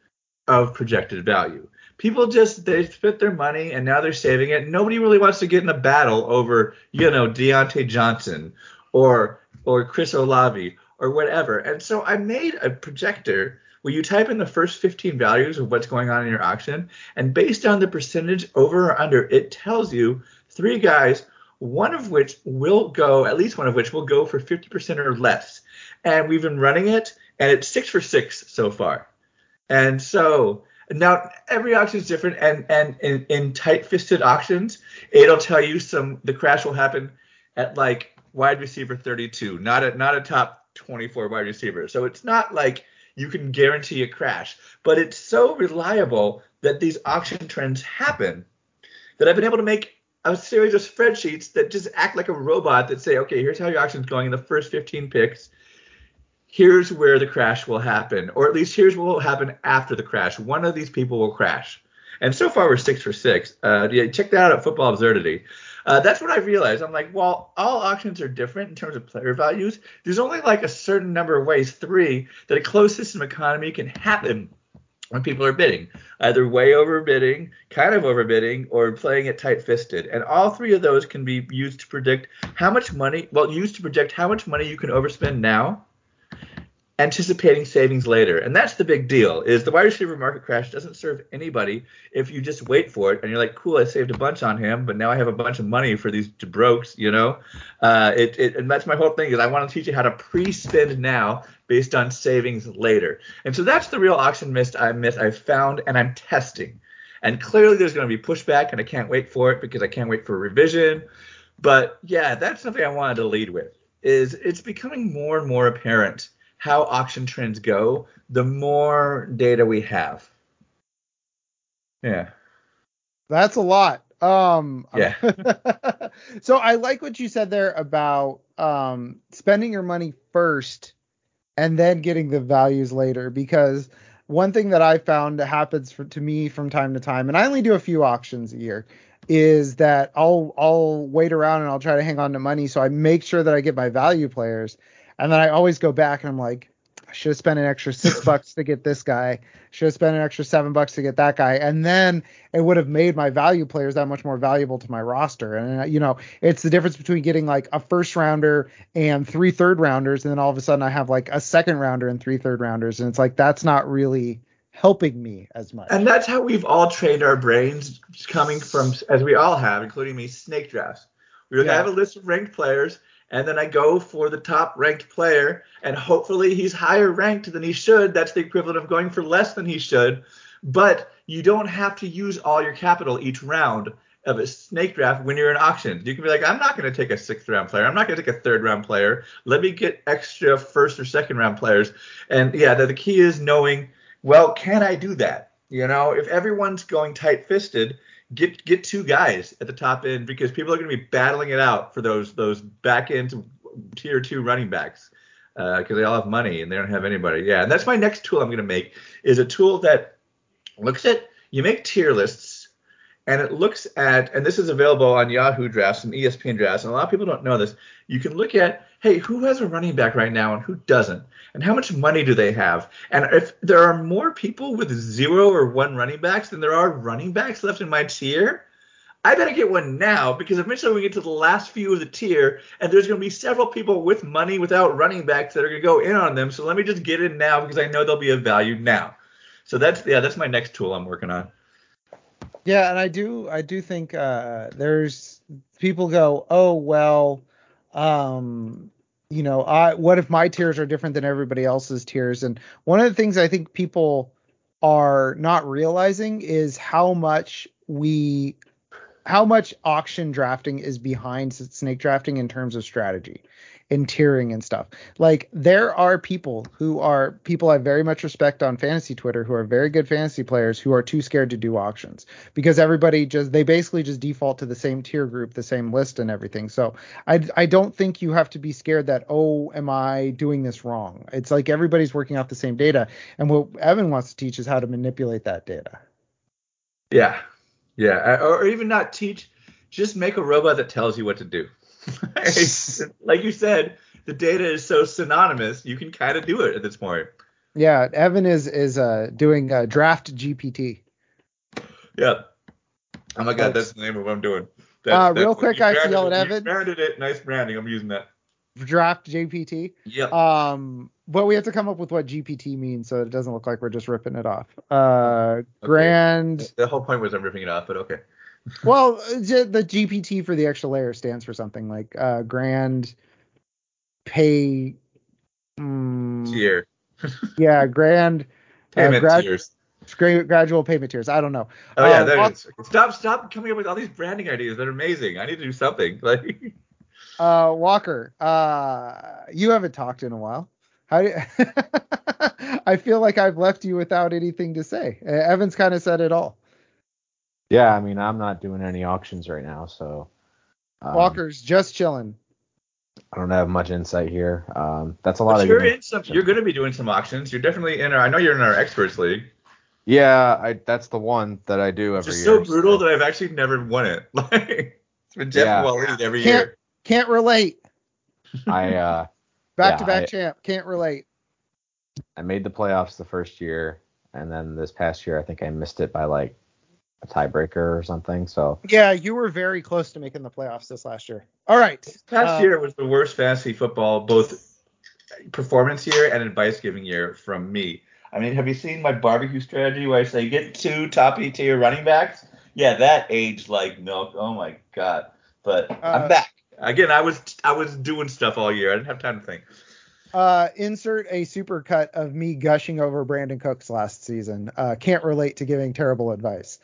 of projected value. People they spent their money and now they're saving it. Nobody really wants to get in a battle over, Deontay Johnson or Chris Olave or whatever. And so I made a projector where you type in the first 15 values of what's going on in your auction, and based on the percentage over or under, it tells you 3 guys, at least one of which will go for 50% or less. And we've been running it, and it's 6 for 6 so far. And so now every auction is different, and in tight-fisted auctions, it'll tell you the crash will happen at like wide receiver 32, not a top 24 wide receiver. So it's not like you can guarantee a crash, but it's so reliable that these auction trends happen that I've been able to make a series of spreadsheets that just act like a robot that say, okay, here's how your auction's going in the first 15 picks. Here's where the crash will happen, or at least here's what will happen after the crash. One of these people will crash. And so far we're 6 for 6. Check that out at Football Absurdity. That's what I realized. I'm like, well, all auctions are different in terms of player values. There's only like a certain number of ways, 3, that a closed system economy can happen when people are bidding, either way overbidding, kind of overbidding, or playing it tight-fisted. And all three of those can be used to predict how much money, used to project how much money you can overspend now, anticipating savings later. And that's the big deal, is the wide receiver market crash doesn't serve anybody if you just wait for it and you're like, cool, I saved a bunch on him, but now I have a bunch of money for these jabrokes, and that's my whole thing, is I want to teach you how to pre-spend now based on savings later. And so that's the real auction myth I've found and I'm testing. And clearly there's going to be pushback, and I can't wait for it because I can't wait for a revision. But yeah, that's something I wanted to lead with, is it's becoming more and more apparent how auction trends go, the more data we have. Yeah. That's a lot. Yeah. So I like what you said there about spending your money first and then getting the values later, because one thing that I found that happens to me from time to time, and I only do a few auctions a year, is that I'll wait around and I'll try to hang on to money, so I make sure that I get my value players. And then I always go back and I'm like, I should have spent an extra $6 to get this guy. Should have spent an extra $7 to get that guy. And then it would have made my value players that much more valuable to my roster. And, it's the difference between getting like a first rounder and 3 third rounders. And then all of a sudden I have like a second rounder and 3 third rounders. And it's like, that's not really helping me as much. And that's how we've all trained our brains, coming from, as we all have, including me, snake drafts. We have a list of ranked players, and then I go for the top ranked player, and hopefully he's higher ranked than he should. That's the equivalent of going for less than he should. But you don't have to use all your capital each round of a snake draft when you're in auction. You can be like, I'm not going to take a 6th round player. I'm not going to take a 3rd round player. Let me get extra 1st or 2nd round players. And yeah, the key is knowing, well, can I do that? If everyone's going tight-fisted, get 2 guys at the top end, because people are going to be battling it out for those back end tier 2 running backs, because they all have money and they don't have anybody. Yeah, and that's my next tool I'm going to make, is a tool that looks at, you make tier lists, and it looks at, and this is available on Yahoo Drafts and ESPN Drafts, and a lot of people don't know this. You can look at, hey, who has a running back right now and who doesn't? And how much money do they have? And if there are more people with 0 or 1 running backs than there are running backs left in my tier, I better get one now, because eventually we get to the last few of the tier, and there's going to be several people with money without running backs that are going to go in on them. So let me just get in now, because I know there'll be a value now. So that's my next tool I'm working on. Yeah, and I do think there's people go, oh well, what if my tiers are different than everybody else's tiers? And one of the things I think people are not realizing is how much auction drafting is behind snake drafting in terms of strategy and tiering and stuff. Like, there are people I very much respect on fantasy Twitter, who are very good fantasy players, who are too scared to do auctions, because they basically just default to the same tier group, the same list and everything. So I don't think you have to be scared that, oh, am I doing this wrong? It's like everybody's working off the same data. And what Evan wants to teach is how to manipulate that data. Yeah. Yeah. Or even not teach, just make a robot that tells you what to do. Like you said, the data is so synonymous, you can kind of do it at this point. Yeah, Evan is doing Draft GPT. Yeah. Oh my God, that's the name of what I'm doing. Real quick, I have to yell at Evan. You branded it. Nice branding. I'm using that. Draft GPT. Yep. But we have to come up with what GPT means, so it doesn't look like we're just ripping it off. Okay. Grand. The whole point was I'm ripping it off, but okay. Well, the GPT for the extra layer stands for something like grand pay. Tier. Yeah, grand payment tiers. Gradual payment tiers. I don't know. Oh yeah, there it is. Stop coming up with all these branding ideas. They're amazing. I need to do something. Like. Walker, you haven't talked in a while. I feel like I've left you without anything to say. Evan's kind of said it all. Yeah, I mean, I'm not doing any auctions right now, so. Walker's just chilling. I don't have much insight here. That's a lot but of. You're going to be doing some auctions. You're definitely in our. I know you're in our experts league. Yeah, that's the one that I do every year. It's so brutal that I've actually never won it. Like, it's been Jeff and Waleed every year. Can't relate. I back-to-back champ. Can't relate. I made the playoffs the first year. and then this past year I think I missed it by like a tiebreaker or something. So Yeah, you were very close to making the playoffs this last year. All right. Past year was the worst fantasy football, both performance year and advice giving year from me. I mean, have you seen my barbecue strategy where I say get 2 top tier running backs? Yeah, that aged like milk. Oh my god. But I'm back. Again, I was doing stuff all year. I didn't have time to think. Insert a supercut of me gushing over Brandon Cooks last season. Can't relate to giving terrible advice.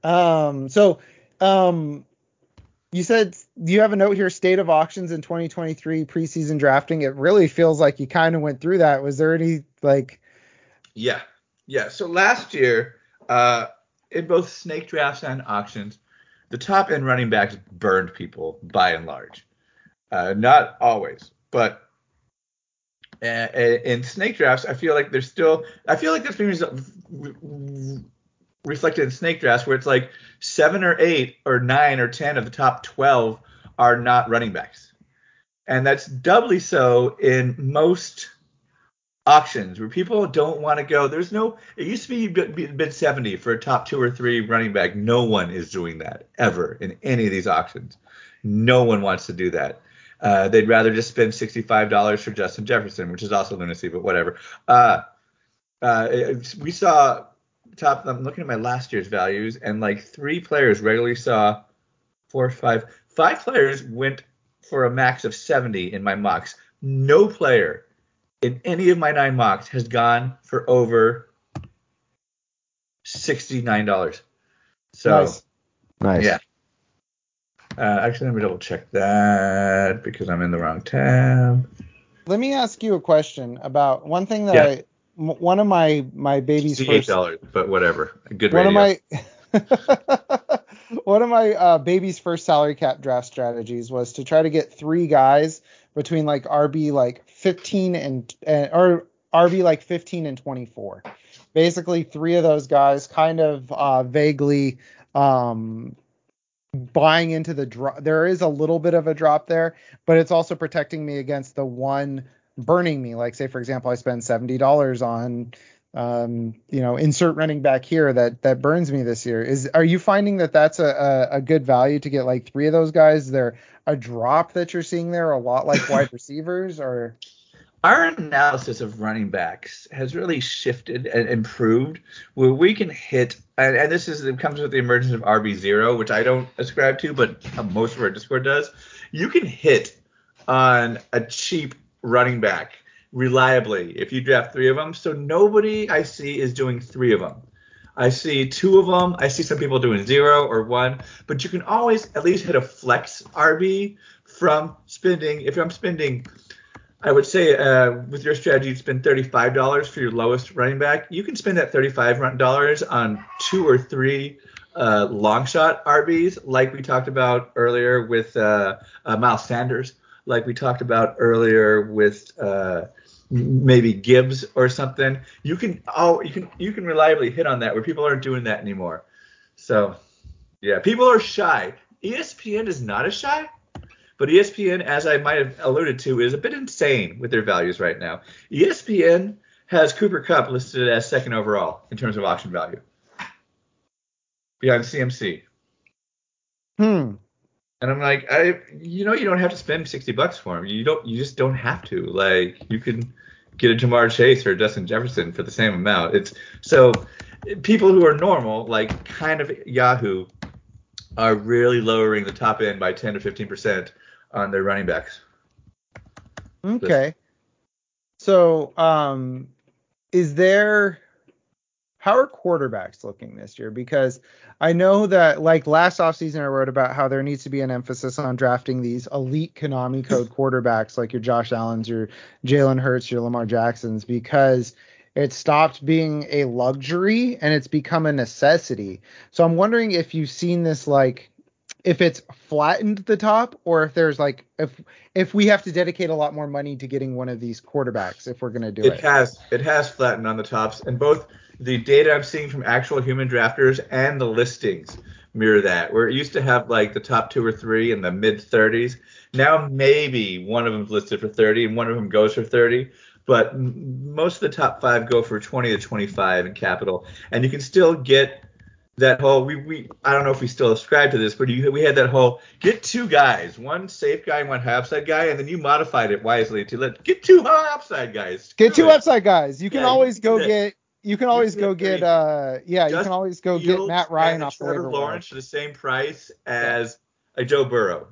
You said you have a note here, state of auctions in 2023 preseason drafting. It really feels like you kind of went through that. Was there any like? Yeah. So last year, in both snake drafts and auctions, the top end running backs burned people by and large. Not always, but in snake drafts, I feel like that's being reflected in snake drafts where it's like 7 or 8 or 9 or 10 of the top 12 are not running backs. And that's doubly so in most auctions where people don't want to go. It used to be mid 70 for a top 2 or 3 running back. No one is doing that ever in any of these auctions. No one wants to do that. They'd rather just spend $65 for Justin Jefferson, which is also lunacy, but whatever. We saw I'm looking at my last year's values, and like 3 players regularly saw 5 players went for a max of 70 in my mocks. No player in any of my 9 mocks has gone for over $69. So nice. Yeah. Actually, let me double check that because I'm in the wrong tab. Let me ask you a question about one thing that one of my baby's first $8, but whatever. Good radio. One of my baby's first salary cap draft strategies was to try to get 3 guys between like RB like 15 or RB like 15 and 24. Basically 3 of those guys kind of vaguely buying into the drop. There is a little bit of a drop there, but it's also protecting me against the one burning me. Like say for example, I spend $70 on insert running back here that burns me this year. Are you finding that that's a good value to get like 3 of those guys? Is there a drop that you're seeing there a lot like wide receivers? Or our analysis of running backs has really shifted and improved where we can hit, and it comes with the emergence of RB0, which I don't ascribe to, but most of our Discord does. You can hit on a cheap running back reliably if you draft 3 of them. So nobody I see is doing 3 of them. I see 2 of them. I see some people doing 0 or 1, but you can always at least hit a flex RB from spending. If I'm spending, I would say with your strategy, you'd spend $35 for your lowest running back. You can spend that $35 on 2 or 3 long shot RBs, like we talked about earlier with Miles Sanders, like we talked about earlier with maybe Gibbs or something. You can reliably hit on that where people aren't doing that anymore. So yeah, people are shy. ESPN is not as shy. But ESPN, as I might have alluded to, is a bit insane with their values right now. ESPN has Cooper Kupp listed as 2nd overall in terms of auction value, behind CMC. And I'm like, you don't have to spend $60 for him. You just don't have to. Like, you can get a Jamar Chase or a Justin Jefferson for the same amount. It's so people who are normal, like kind of Yahoo, are really lowering the top end by 10 to 15% on their running backs. Okay. So, how are quarterbacks looking this year? Because I know that like last offseason I wrote about how there needs to be an emphasis on drafting these elite Konami code quarterbacks like your Josh Allens, your Jalen Hurts, your Lamar Jacksons, because it stopped being a luxury and it's become a necessity. So I'm wondering if you've seen this, like if it's flattened the top, or if there's like if we have to dedicate a lot more money to getting one of these quarterbacks if we're going to do it. It has flattened on the tops, and both the data I'm seeing from actual human drafters and the listings mirror that. Where it used to have like the top 2 or 3 in the mid 30s, now maybe one of them's listed for 30 and one of them goes for 30. but most of the top 5 go for 20 to 25 in capital, and you can still get that whole we I don't know if we still ascribe to this, but we had that whole get 2 guys, one safe guy and one high upside guy, and then you modified it wisely to get 2 high upside guys. Get 2 it. upside guys. You can always go get. You can always go get. You Just can always go get Fields Matt Ryan and off the Trevor waiver wire. Lawrence for the same price as a Joe Burrow,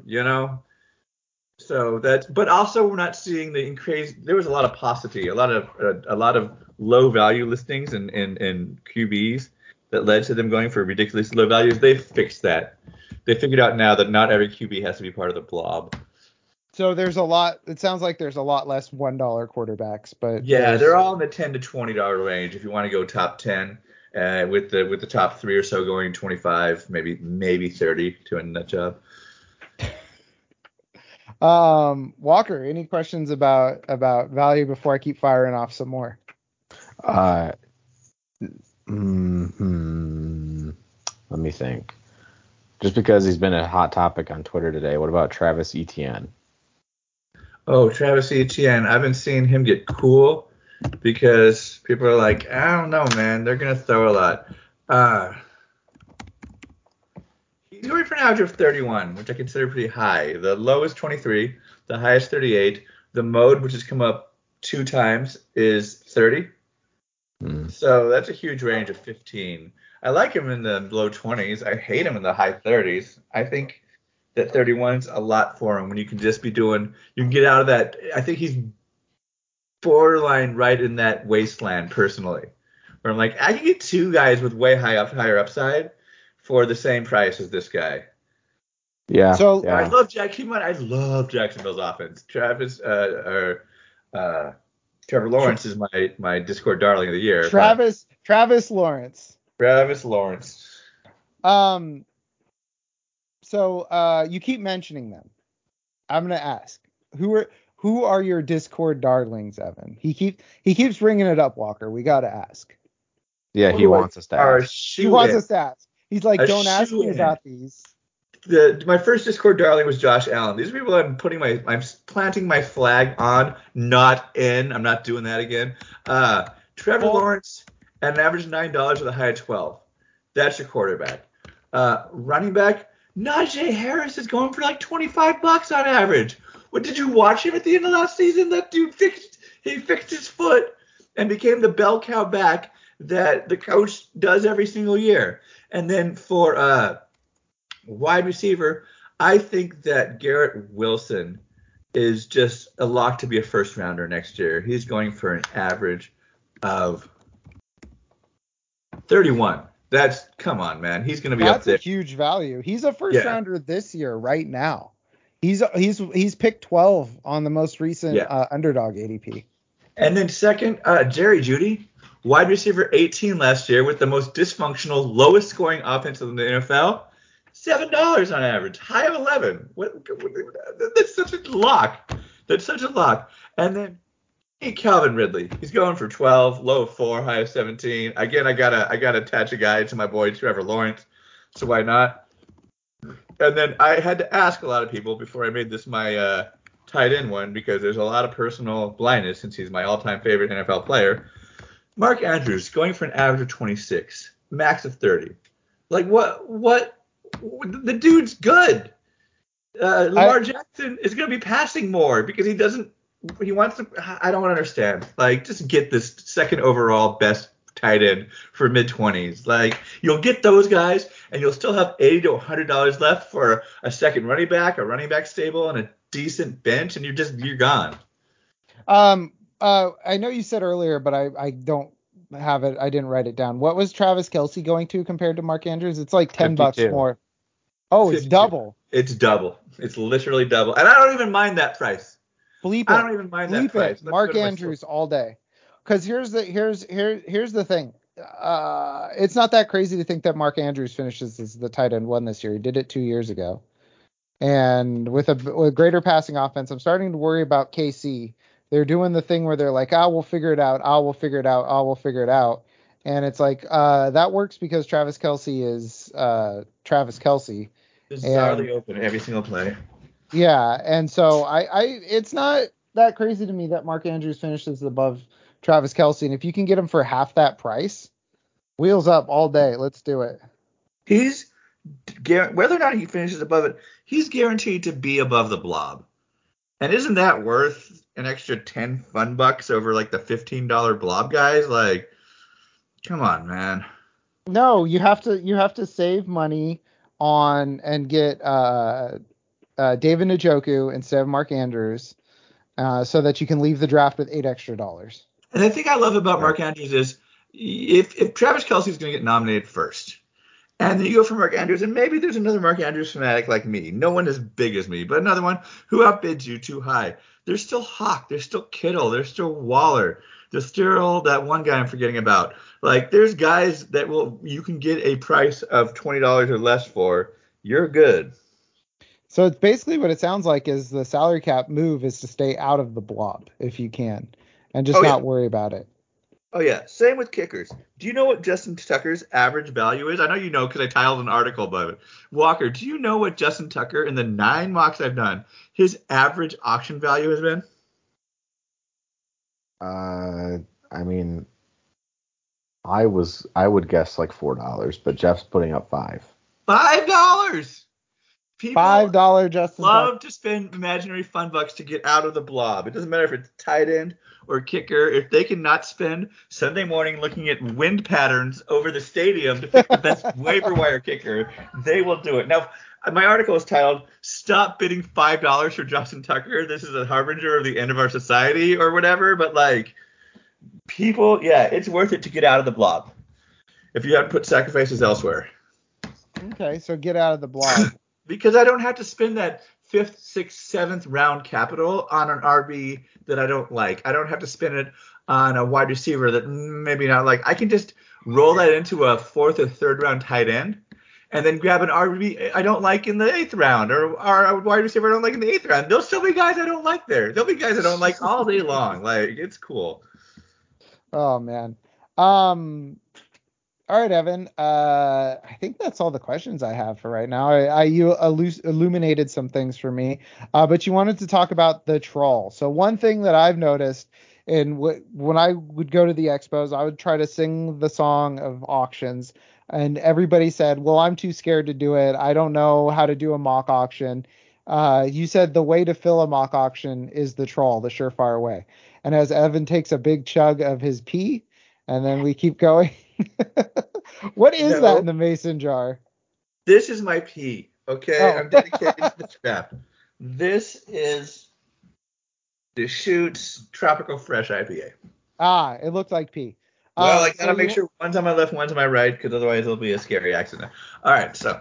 So but also we're not seeing the increase. There was a lot of paucity, a lot of low value listings in QBs that led to them going for ridiculously low values. They've fixed that. They figured out now that not every QB has to be part of the blob. So there's a lot. It sounds like there's a lot less $1 quarterbacks, but yeah, they're all in the $10 to $20 range. If you want to go top 10, with the top 3 or so going 25, maybe 30 to a nut job. Walker, any questions about value before I keep firing off some more? Let me think. Just because he's been a hot topic on Twitter today, what about Travis Etienne? Oh, Travis Etienne. I've been seeing him get cool because people are like, I don't know, man. They're going to throw a lot. He's going for an average of 31, which I consider pretty high. The low is 23. The high is 38. The mode, which has come up 2 times, is 30. So that's a huge range of 15. I like him in the low 20s. I hate him in the high 30s. I think that 31's a lot for him when you can just be doing – you can get out of that. I think he's borderline right in that wasteland personally, where I'm like, I can get 2 guys with way higher upside for the same price as this guy. Yeah. So yeah. I love Jacksonville's offense. Trevor Lawrence is my Discord darling of the year. Travis Lawrence. Travis Lawrence. So you keep mentioning them. I'm gonna ask, who are your Discord darlings, Evan? He keeps bringing it up, Walker. We gotta ask. Yeah, he wants us to ask. He wants us to ask. He's like, don't ask me about these. My first Discord darling was Josh Allen. These are people I'm planting my flag on, not in. I'm not doing that again. Trevor Lawrence at an average of $9 with a high of 12. That's your quarterback. Running back, Najee Harris is going for like $25 on average. What, did you watch him at the end of last season? That dude fixed his foot and became the bell cow back that the coach does every single year. And then for wide receiver, I think that Garrett Wilson is just a lock to be a first rounder next year. He's going for an average of 31. Come on, man. He's going to be up there. That's a huge value. He's a first rounder this year right now. He's picked 12 on the most recent underdog ADP. And then second, Jerry Jeudy, wide receiver 18 last year with the most dysfunctional, lowest scoring offense in the NFL. $7 on average, high of 11. That's such a lock. And then Calvin Ridley, he's going for 12, low of 4, high of 17. Again, I gotta attach a guy to my boy Trevor Lawrence, so why not? And then I had to ask a lot of people before I made this my tight end one, because there's a lot of personal blindness since he's my all-time favorite NFL player. Mark Andrews going for an average of 26, max of 30. Like what? The dude's good. Lamar Jackson is going to be passing more because he wants to. I don't understand. Like, just get this second overall best tight end for mid-20s. Like, you'll get those guys, and you'll still have $80 to $100 left for a second running back, a running back stable, and a decent bench, and you're gone. I know you said earlier, but I don't have it. I didn't write it down. What was Travis Kelce going to compared to Mark Andrews? It's like $10 more. Oh, it's 52. double. It's double. It's literally double. And I don't even mind that price. Bleep I don't even mind that price. Mark Andrews all day. Because here's the thing. It's not that crazy to think that Mark Andrews finishes as the tight end 1 this year. He did it 2 years ago. And with a greater passing offense, I'm starting to worry about KC. They're doing the thing where they're like, we'll figure it out. We'll figure it out. And it's like, that works because Travis Kelce is Travis Kelce. Bizarrely open every single play. Yeah, and so it's not that crazy to me that Mark Andrews finishes above Travis Kelce, and if you can get him for half that price, wheels up all day. Let's do it. He's whether or not he finishes above it, he's guaranteed to be above the blob. And isn't that worth an extra 10 fun bucks over like the $15 blob guys? Like, come on, man. No, you have to save money on and get David Njoku instead of Mark Andrews, so that you can leave the draft with $8 extra. And the thing I love about Mark Andrews is if Travis Kelce is going to get nominated first, and then you go for Mark Andrews, and maybe there's another Mark Andrews fanatic like me, no one as big as me, but another one who outbids you too high. There's still Hawk, there's still Kittle, there's still Waller, there's still that one guy I'm forgetting about. Like, there's guys that you can get a price of $20 or less for. You're good. So it's basically what it sounds like is the salary cap move is to stay out of the blob if you can, and just not worry about it. Oh, yeah. Same with kickers. Do you know what Justin Tucker's average value is? I know you know because I titled an article about it. Walker, do you know what Justin Tucker, in the 9 mocks I've done, his average auction value has been? I mean, I would guess like $4, but Jeff's putting up $5. $5! People $5 Justin love to spend imaginary fun bucks to get out of the blob. It doesn't matter if it's tight end or kicker. If they cannot spend Sunday morning looking at wind patterns over the stadium to pick the best waiver wire kicker, they will do it. Now, my article is titled, "Stop Bidding $5 for Justin Tucker. This is a harbinger of the end of our society," or whatever. But, like, people, yeah, it's worth it to get out of the blob if you have to put sacrifices elsewhere. Okay, so get out of the blob. Because I don't have to spend that 5th, 6th, 7th round capital on an RB that I don't like. I don't have to spend it on a wide receiver that maybe not like. I can just roll that into a 4th or 3rd round tight end and then grab an RB I don't like in the 8th round or a wide receiver I don't like in the 8th round. There'll still be guys I don't like there. There'll be guys I don't like all day long. Like, it's cool. Oh, man. All right, Evan. I think that's all the questions I have for right now. You illuminated some things for me, but you wanted to talk about the troll. So one thing that I've noticed, and when I would go to the expos, I would try to sing the song of auctions, and everybody said, "Well, I'm too scared to do it. I don't know how to do a mock auction." You said the way to fill a mock auction is the troll, the surefire way. And as Evan takes a big chug of his pee, and then we keep going. What is that in the mason jar? This is my pee, okay? Oh. I'm dedicated to the craft. This is Deschutes Tropical Fresh IPA. Ah, it looked like pee. Well, I gotta make sure one's on my left, one's on my right, because otherwise it'll be a scary accident. All right, so.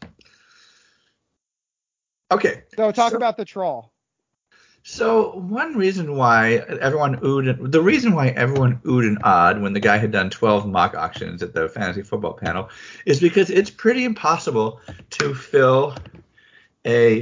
Okay. So talk about the troll. So one reason why everyone oohed and awed when the guy had done 12 mock auctions at the fantasy football panel is because it's pretty impossible to fill I'm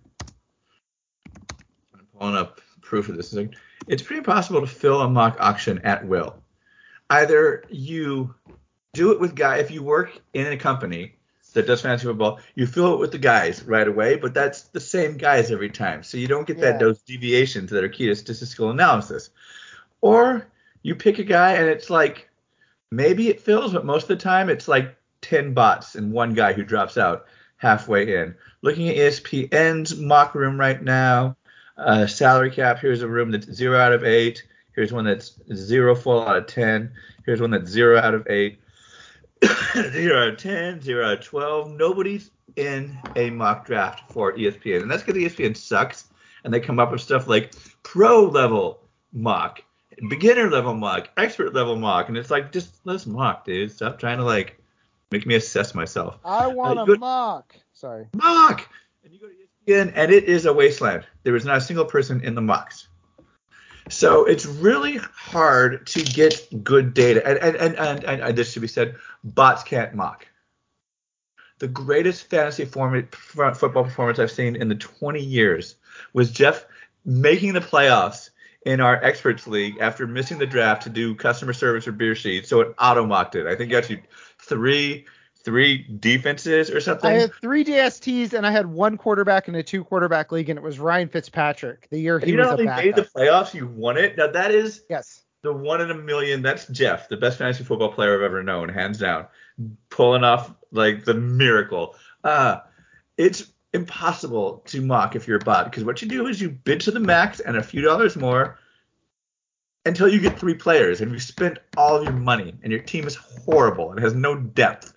pulling up proof of this. It's pretty impossible to fill a mock auction at will. Either you do it with if you work in a company that does fantasy football, you fill it with the guys right away, but that's the same guys every time. So you don't get those deviations that are key to statistical analysis. Or you pick a guy and it's like, maybe it fills, but most of the time it's like 10 bots and one guy who drops out halfway in. Looking at ESPN's mock room right now, salary cap, here's a room that's 0 out of 8. Here's one that's 0 full out of 10. Here's one that's 0 out of 8. 0 out of 10, 0 out of 12. Nobody's in a mock draft for ESPN. And that's because ESPN sucks. And they come up with stuff like pro level mock, beginner level mock, expert level mock. And it's like, just let's mock, dude. Stop trying to like make me assess myself. I want a mock. Sorry. Mock! And you go to ESPN and it is a wasteland. There is not a single person in the mocks. So it's really hard to get good data. And this should be said, bots can't mock. The greatest fantasy football performance I've seen in the 20 years was Jeff making the playoffs in our experts league after missing the draft to do customer service or beer sheets. So it auto mocked it. I think you actually 3 defenses or something. I had 3 DSTs and I had 1 quarterback in a 2 quarterback league, and it was Ryan Fitzpatrick the year And he you was not a only made the backup. playoffs, you won it. Now that is Yes. the 1 in a million. That's Jeff, the best fantasy football player I've ever known, hands down, pulling off like the miracle. It's impossible to mock if you're a bot, because what you do is you bid to the max and a few dollars more until you get 3 players, and you spent all of your money, and your team is horrible and has no depth.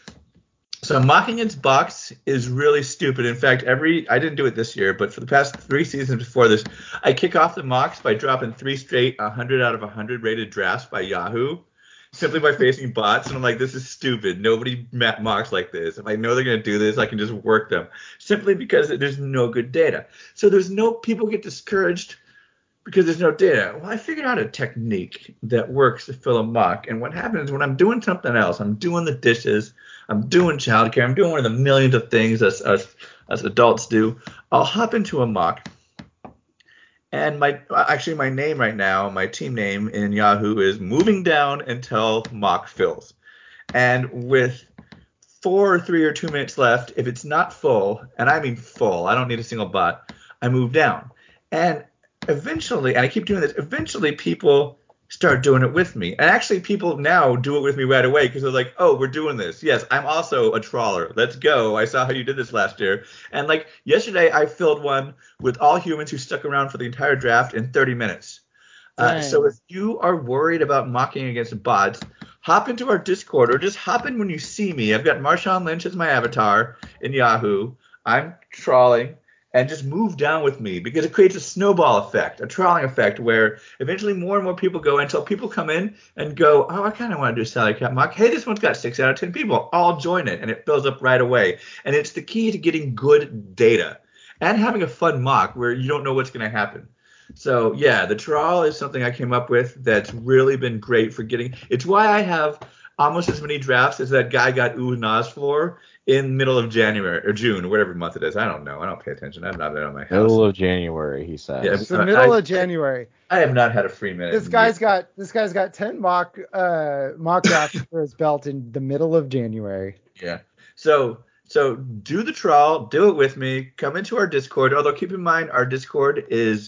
So mocking its box is really stupid. In fact, I didn't do it this year, but for the past 3 seasons before this, I kick off the mocks by dropping 3 straight 100 out of 100 rated drafts by Yahoo, simply by facing bots. And I'm like, this is stupid. Nobody mocks like this. If I know they're going to do this, I can just work them, simply because there's no good data. So people get discouraged because there's no data. Well, I figured out a technique that works to fill a mock. And what happens when I'm doing something else, I'm doing the dishes, I'm doing childcare, I'm doing one of the millions of things as adults do, I'll hop into a mock. And my name right now, my team name in Yahoo is Moving Down Until Mock Fills. And with 4 or 3 or 2 minutes left, if it's not full, and I mean full, I don't need a single bot, I move down. And eventually, and I keep doing this, eventually people start doing it with me. And actually people now do it with me right away because they're like, oh, we're doing this. Yes, I'm also a trawler. Let's go. I saw how you did this last year. And like yesterday, I filled one with all humans who stuck around for the entire draft in 30 minutes. So if you are worried about mocking against bots, hop into our Discord or just hop in when you see me. I've got Marshawn Lynch as my avatar in Yahoo. I'm trawling. And just move down with me, because it creates a snowball effect, a trawling effect, where eventually more and more people go until people come in and go, oh, I kind of want to do a salary cap mock. Hey, this one's got 6 out of 10 people. I'll join it, and it fills up right away. And it's the key to getting good data and having a fun mock where you don't know what's going to happen. So, yeah, the trawl is something I came up with that's really been great for getting – it's why I have almost as many drafts as that guy got ooh and ahs for in middle of January or June or whatever month it is. I don't know. I don't pay attention. I'm not on my house. Middle of January, he says. Yeah, It's the middle of January. I have not had a free minute. This guy's got 10 mock drafts for his belt in the middle of January. Yeah. So do the trawl, do it with me. Come into our Discord. Although keep in mind our Discord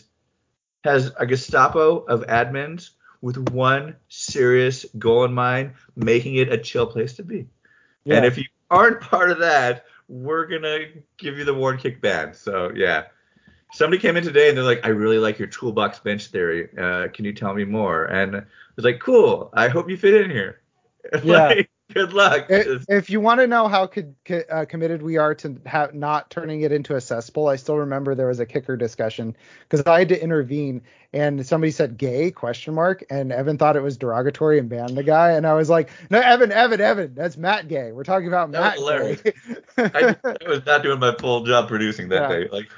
has a Gestapo of admins with one serious goal in mind, making it a chill place to be. Yeah. And if you aren't part of that, we're going to give you the Warren Kick ban. So, yeah. Somebody came in today and they're like, I really like your toolbox bench theory. Can you tell me more? And I was like, cool. I hope you fit in here. Yeah. Like, good luck. If you want to know how committed we are to not turning it into a cesspool, I still remember there was a kicker discussion because I had to intervene and somebody said gay ? And Evan thought it was derogatory and banned the guy. And I was like, no, Evan, that's Matt Gay. We're talking about Matt Gay. I was not doing my full job producing that day. Like.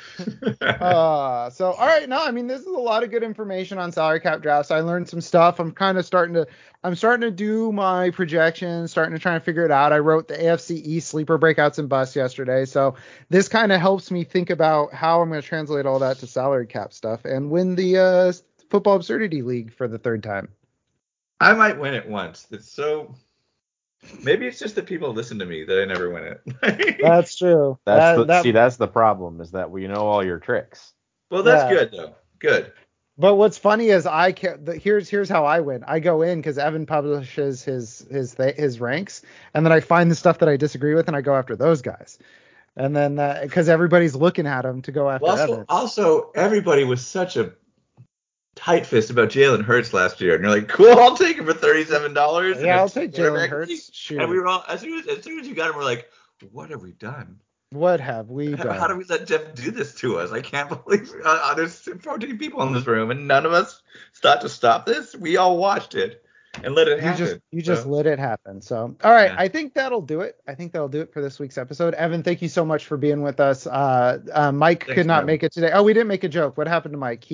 So all right, no, I mean this is a lot of good information on salary cap drafts. I learned some stuff. I'm starting to do my projections, starting to try and figure it out. I wrote the AFC East sleeper breakouts and busts yesterday, so this kind of helps me think about how I'm going to translate all that to salary cap stuff and win the Football Absurdity League for the 3rd time. I might win it once. Maybe it's just that people listen to me that I never win it. That's true. That's the problem, is that we know all your tricks. Well, that's good though. Good. But what's funny is here's how I win. I go in because Evan publishes his ranks, and then I find the stuff that I disagree with, and I go after those guys. And then because everybody's looking at him to go after Evan. Also, everybody was such a tight fist about Jalen Hurts last year, and you're like, cool, I'll take him for $37. Yeah, I'll take Jalen Hurts. Shoot. And we were all, as soon as you got him, we're like, what have we done? What have we done? How do we let Jeff do this to us? I can't believe there's 14 people in this room, and none of us thought to stop this. We all watched it and let it happen. You just let it happen. So, all right, yeah. I think that'll do it. For this week's episode. Evan, thank you so much for being with us. Mike could not make it today. Oh, we didn't make a joke. What happened to Mike?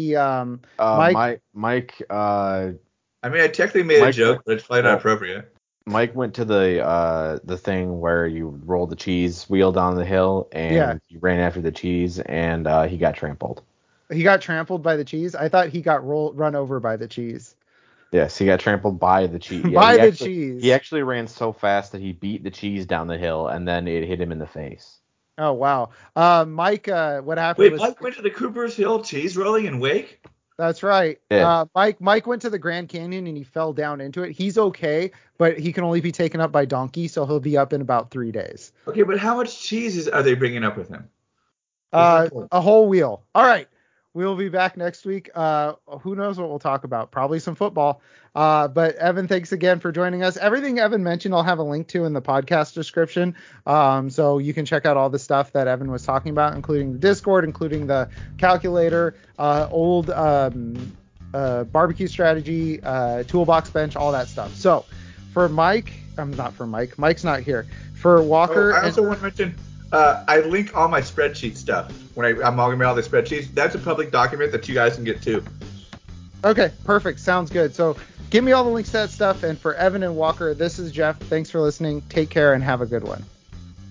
Mike. I mean, I technically made a joke, but it's probably not appropriate. Mike went to the thing where you roll the cheese wheel down the hill, and he ran after the cheese, and he got trampled. He got trampled by the cheese? I thought he got run over by the cheese. Yes, he got trampled by the cheese. Yeah, By the actually, cheese. He actually ran so fast that he beat the cheese down the hill, and then it hit him in the face. Oh, wow. Mike, what happened Wait, was... Mike went to the Cooper's Hill cheese rolling in Wake? That's right. Yeah. Mike went to the Grand Canyon and he fell down into it. He's okay, but he can only be taken up by donkey, so he'll be up in about 3 days. Okay, but how much cheese are they bringing up with him? A whole wheel. All right. We'll be back next week. Who knows what we'll talk about? Probably some football. But Evan, thanks again for joining us. Everything Evan mentioned, I'll have a link to in the podcast description. So you can check out all the stuff that Evan was talking about, including the Discord, including the calculator, old barbecue strategy, toolbox bench, all that stuff. So for Mike, Mike's not here. For Walker. I also want to mention, I link all my spreadsheet stuff when I'm logging all the spreadsheets. That's a public document that you guys can get too. Okay, perfect. Sounds good. So give me all the links to that stuff. And for Evan and Walker, this is Jeff. Thanks for listening. Take care and have a good one.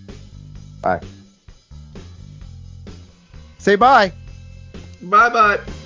Bye. Say bye. Bye-bye.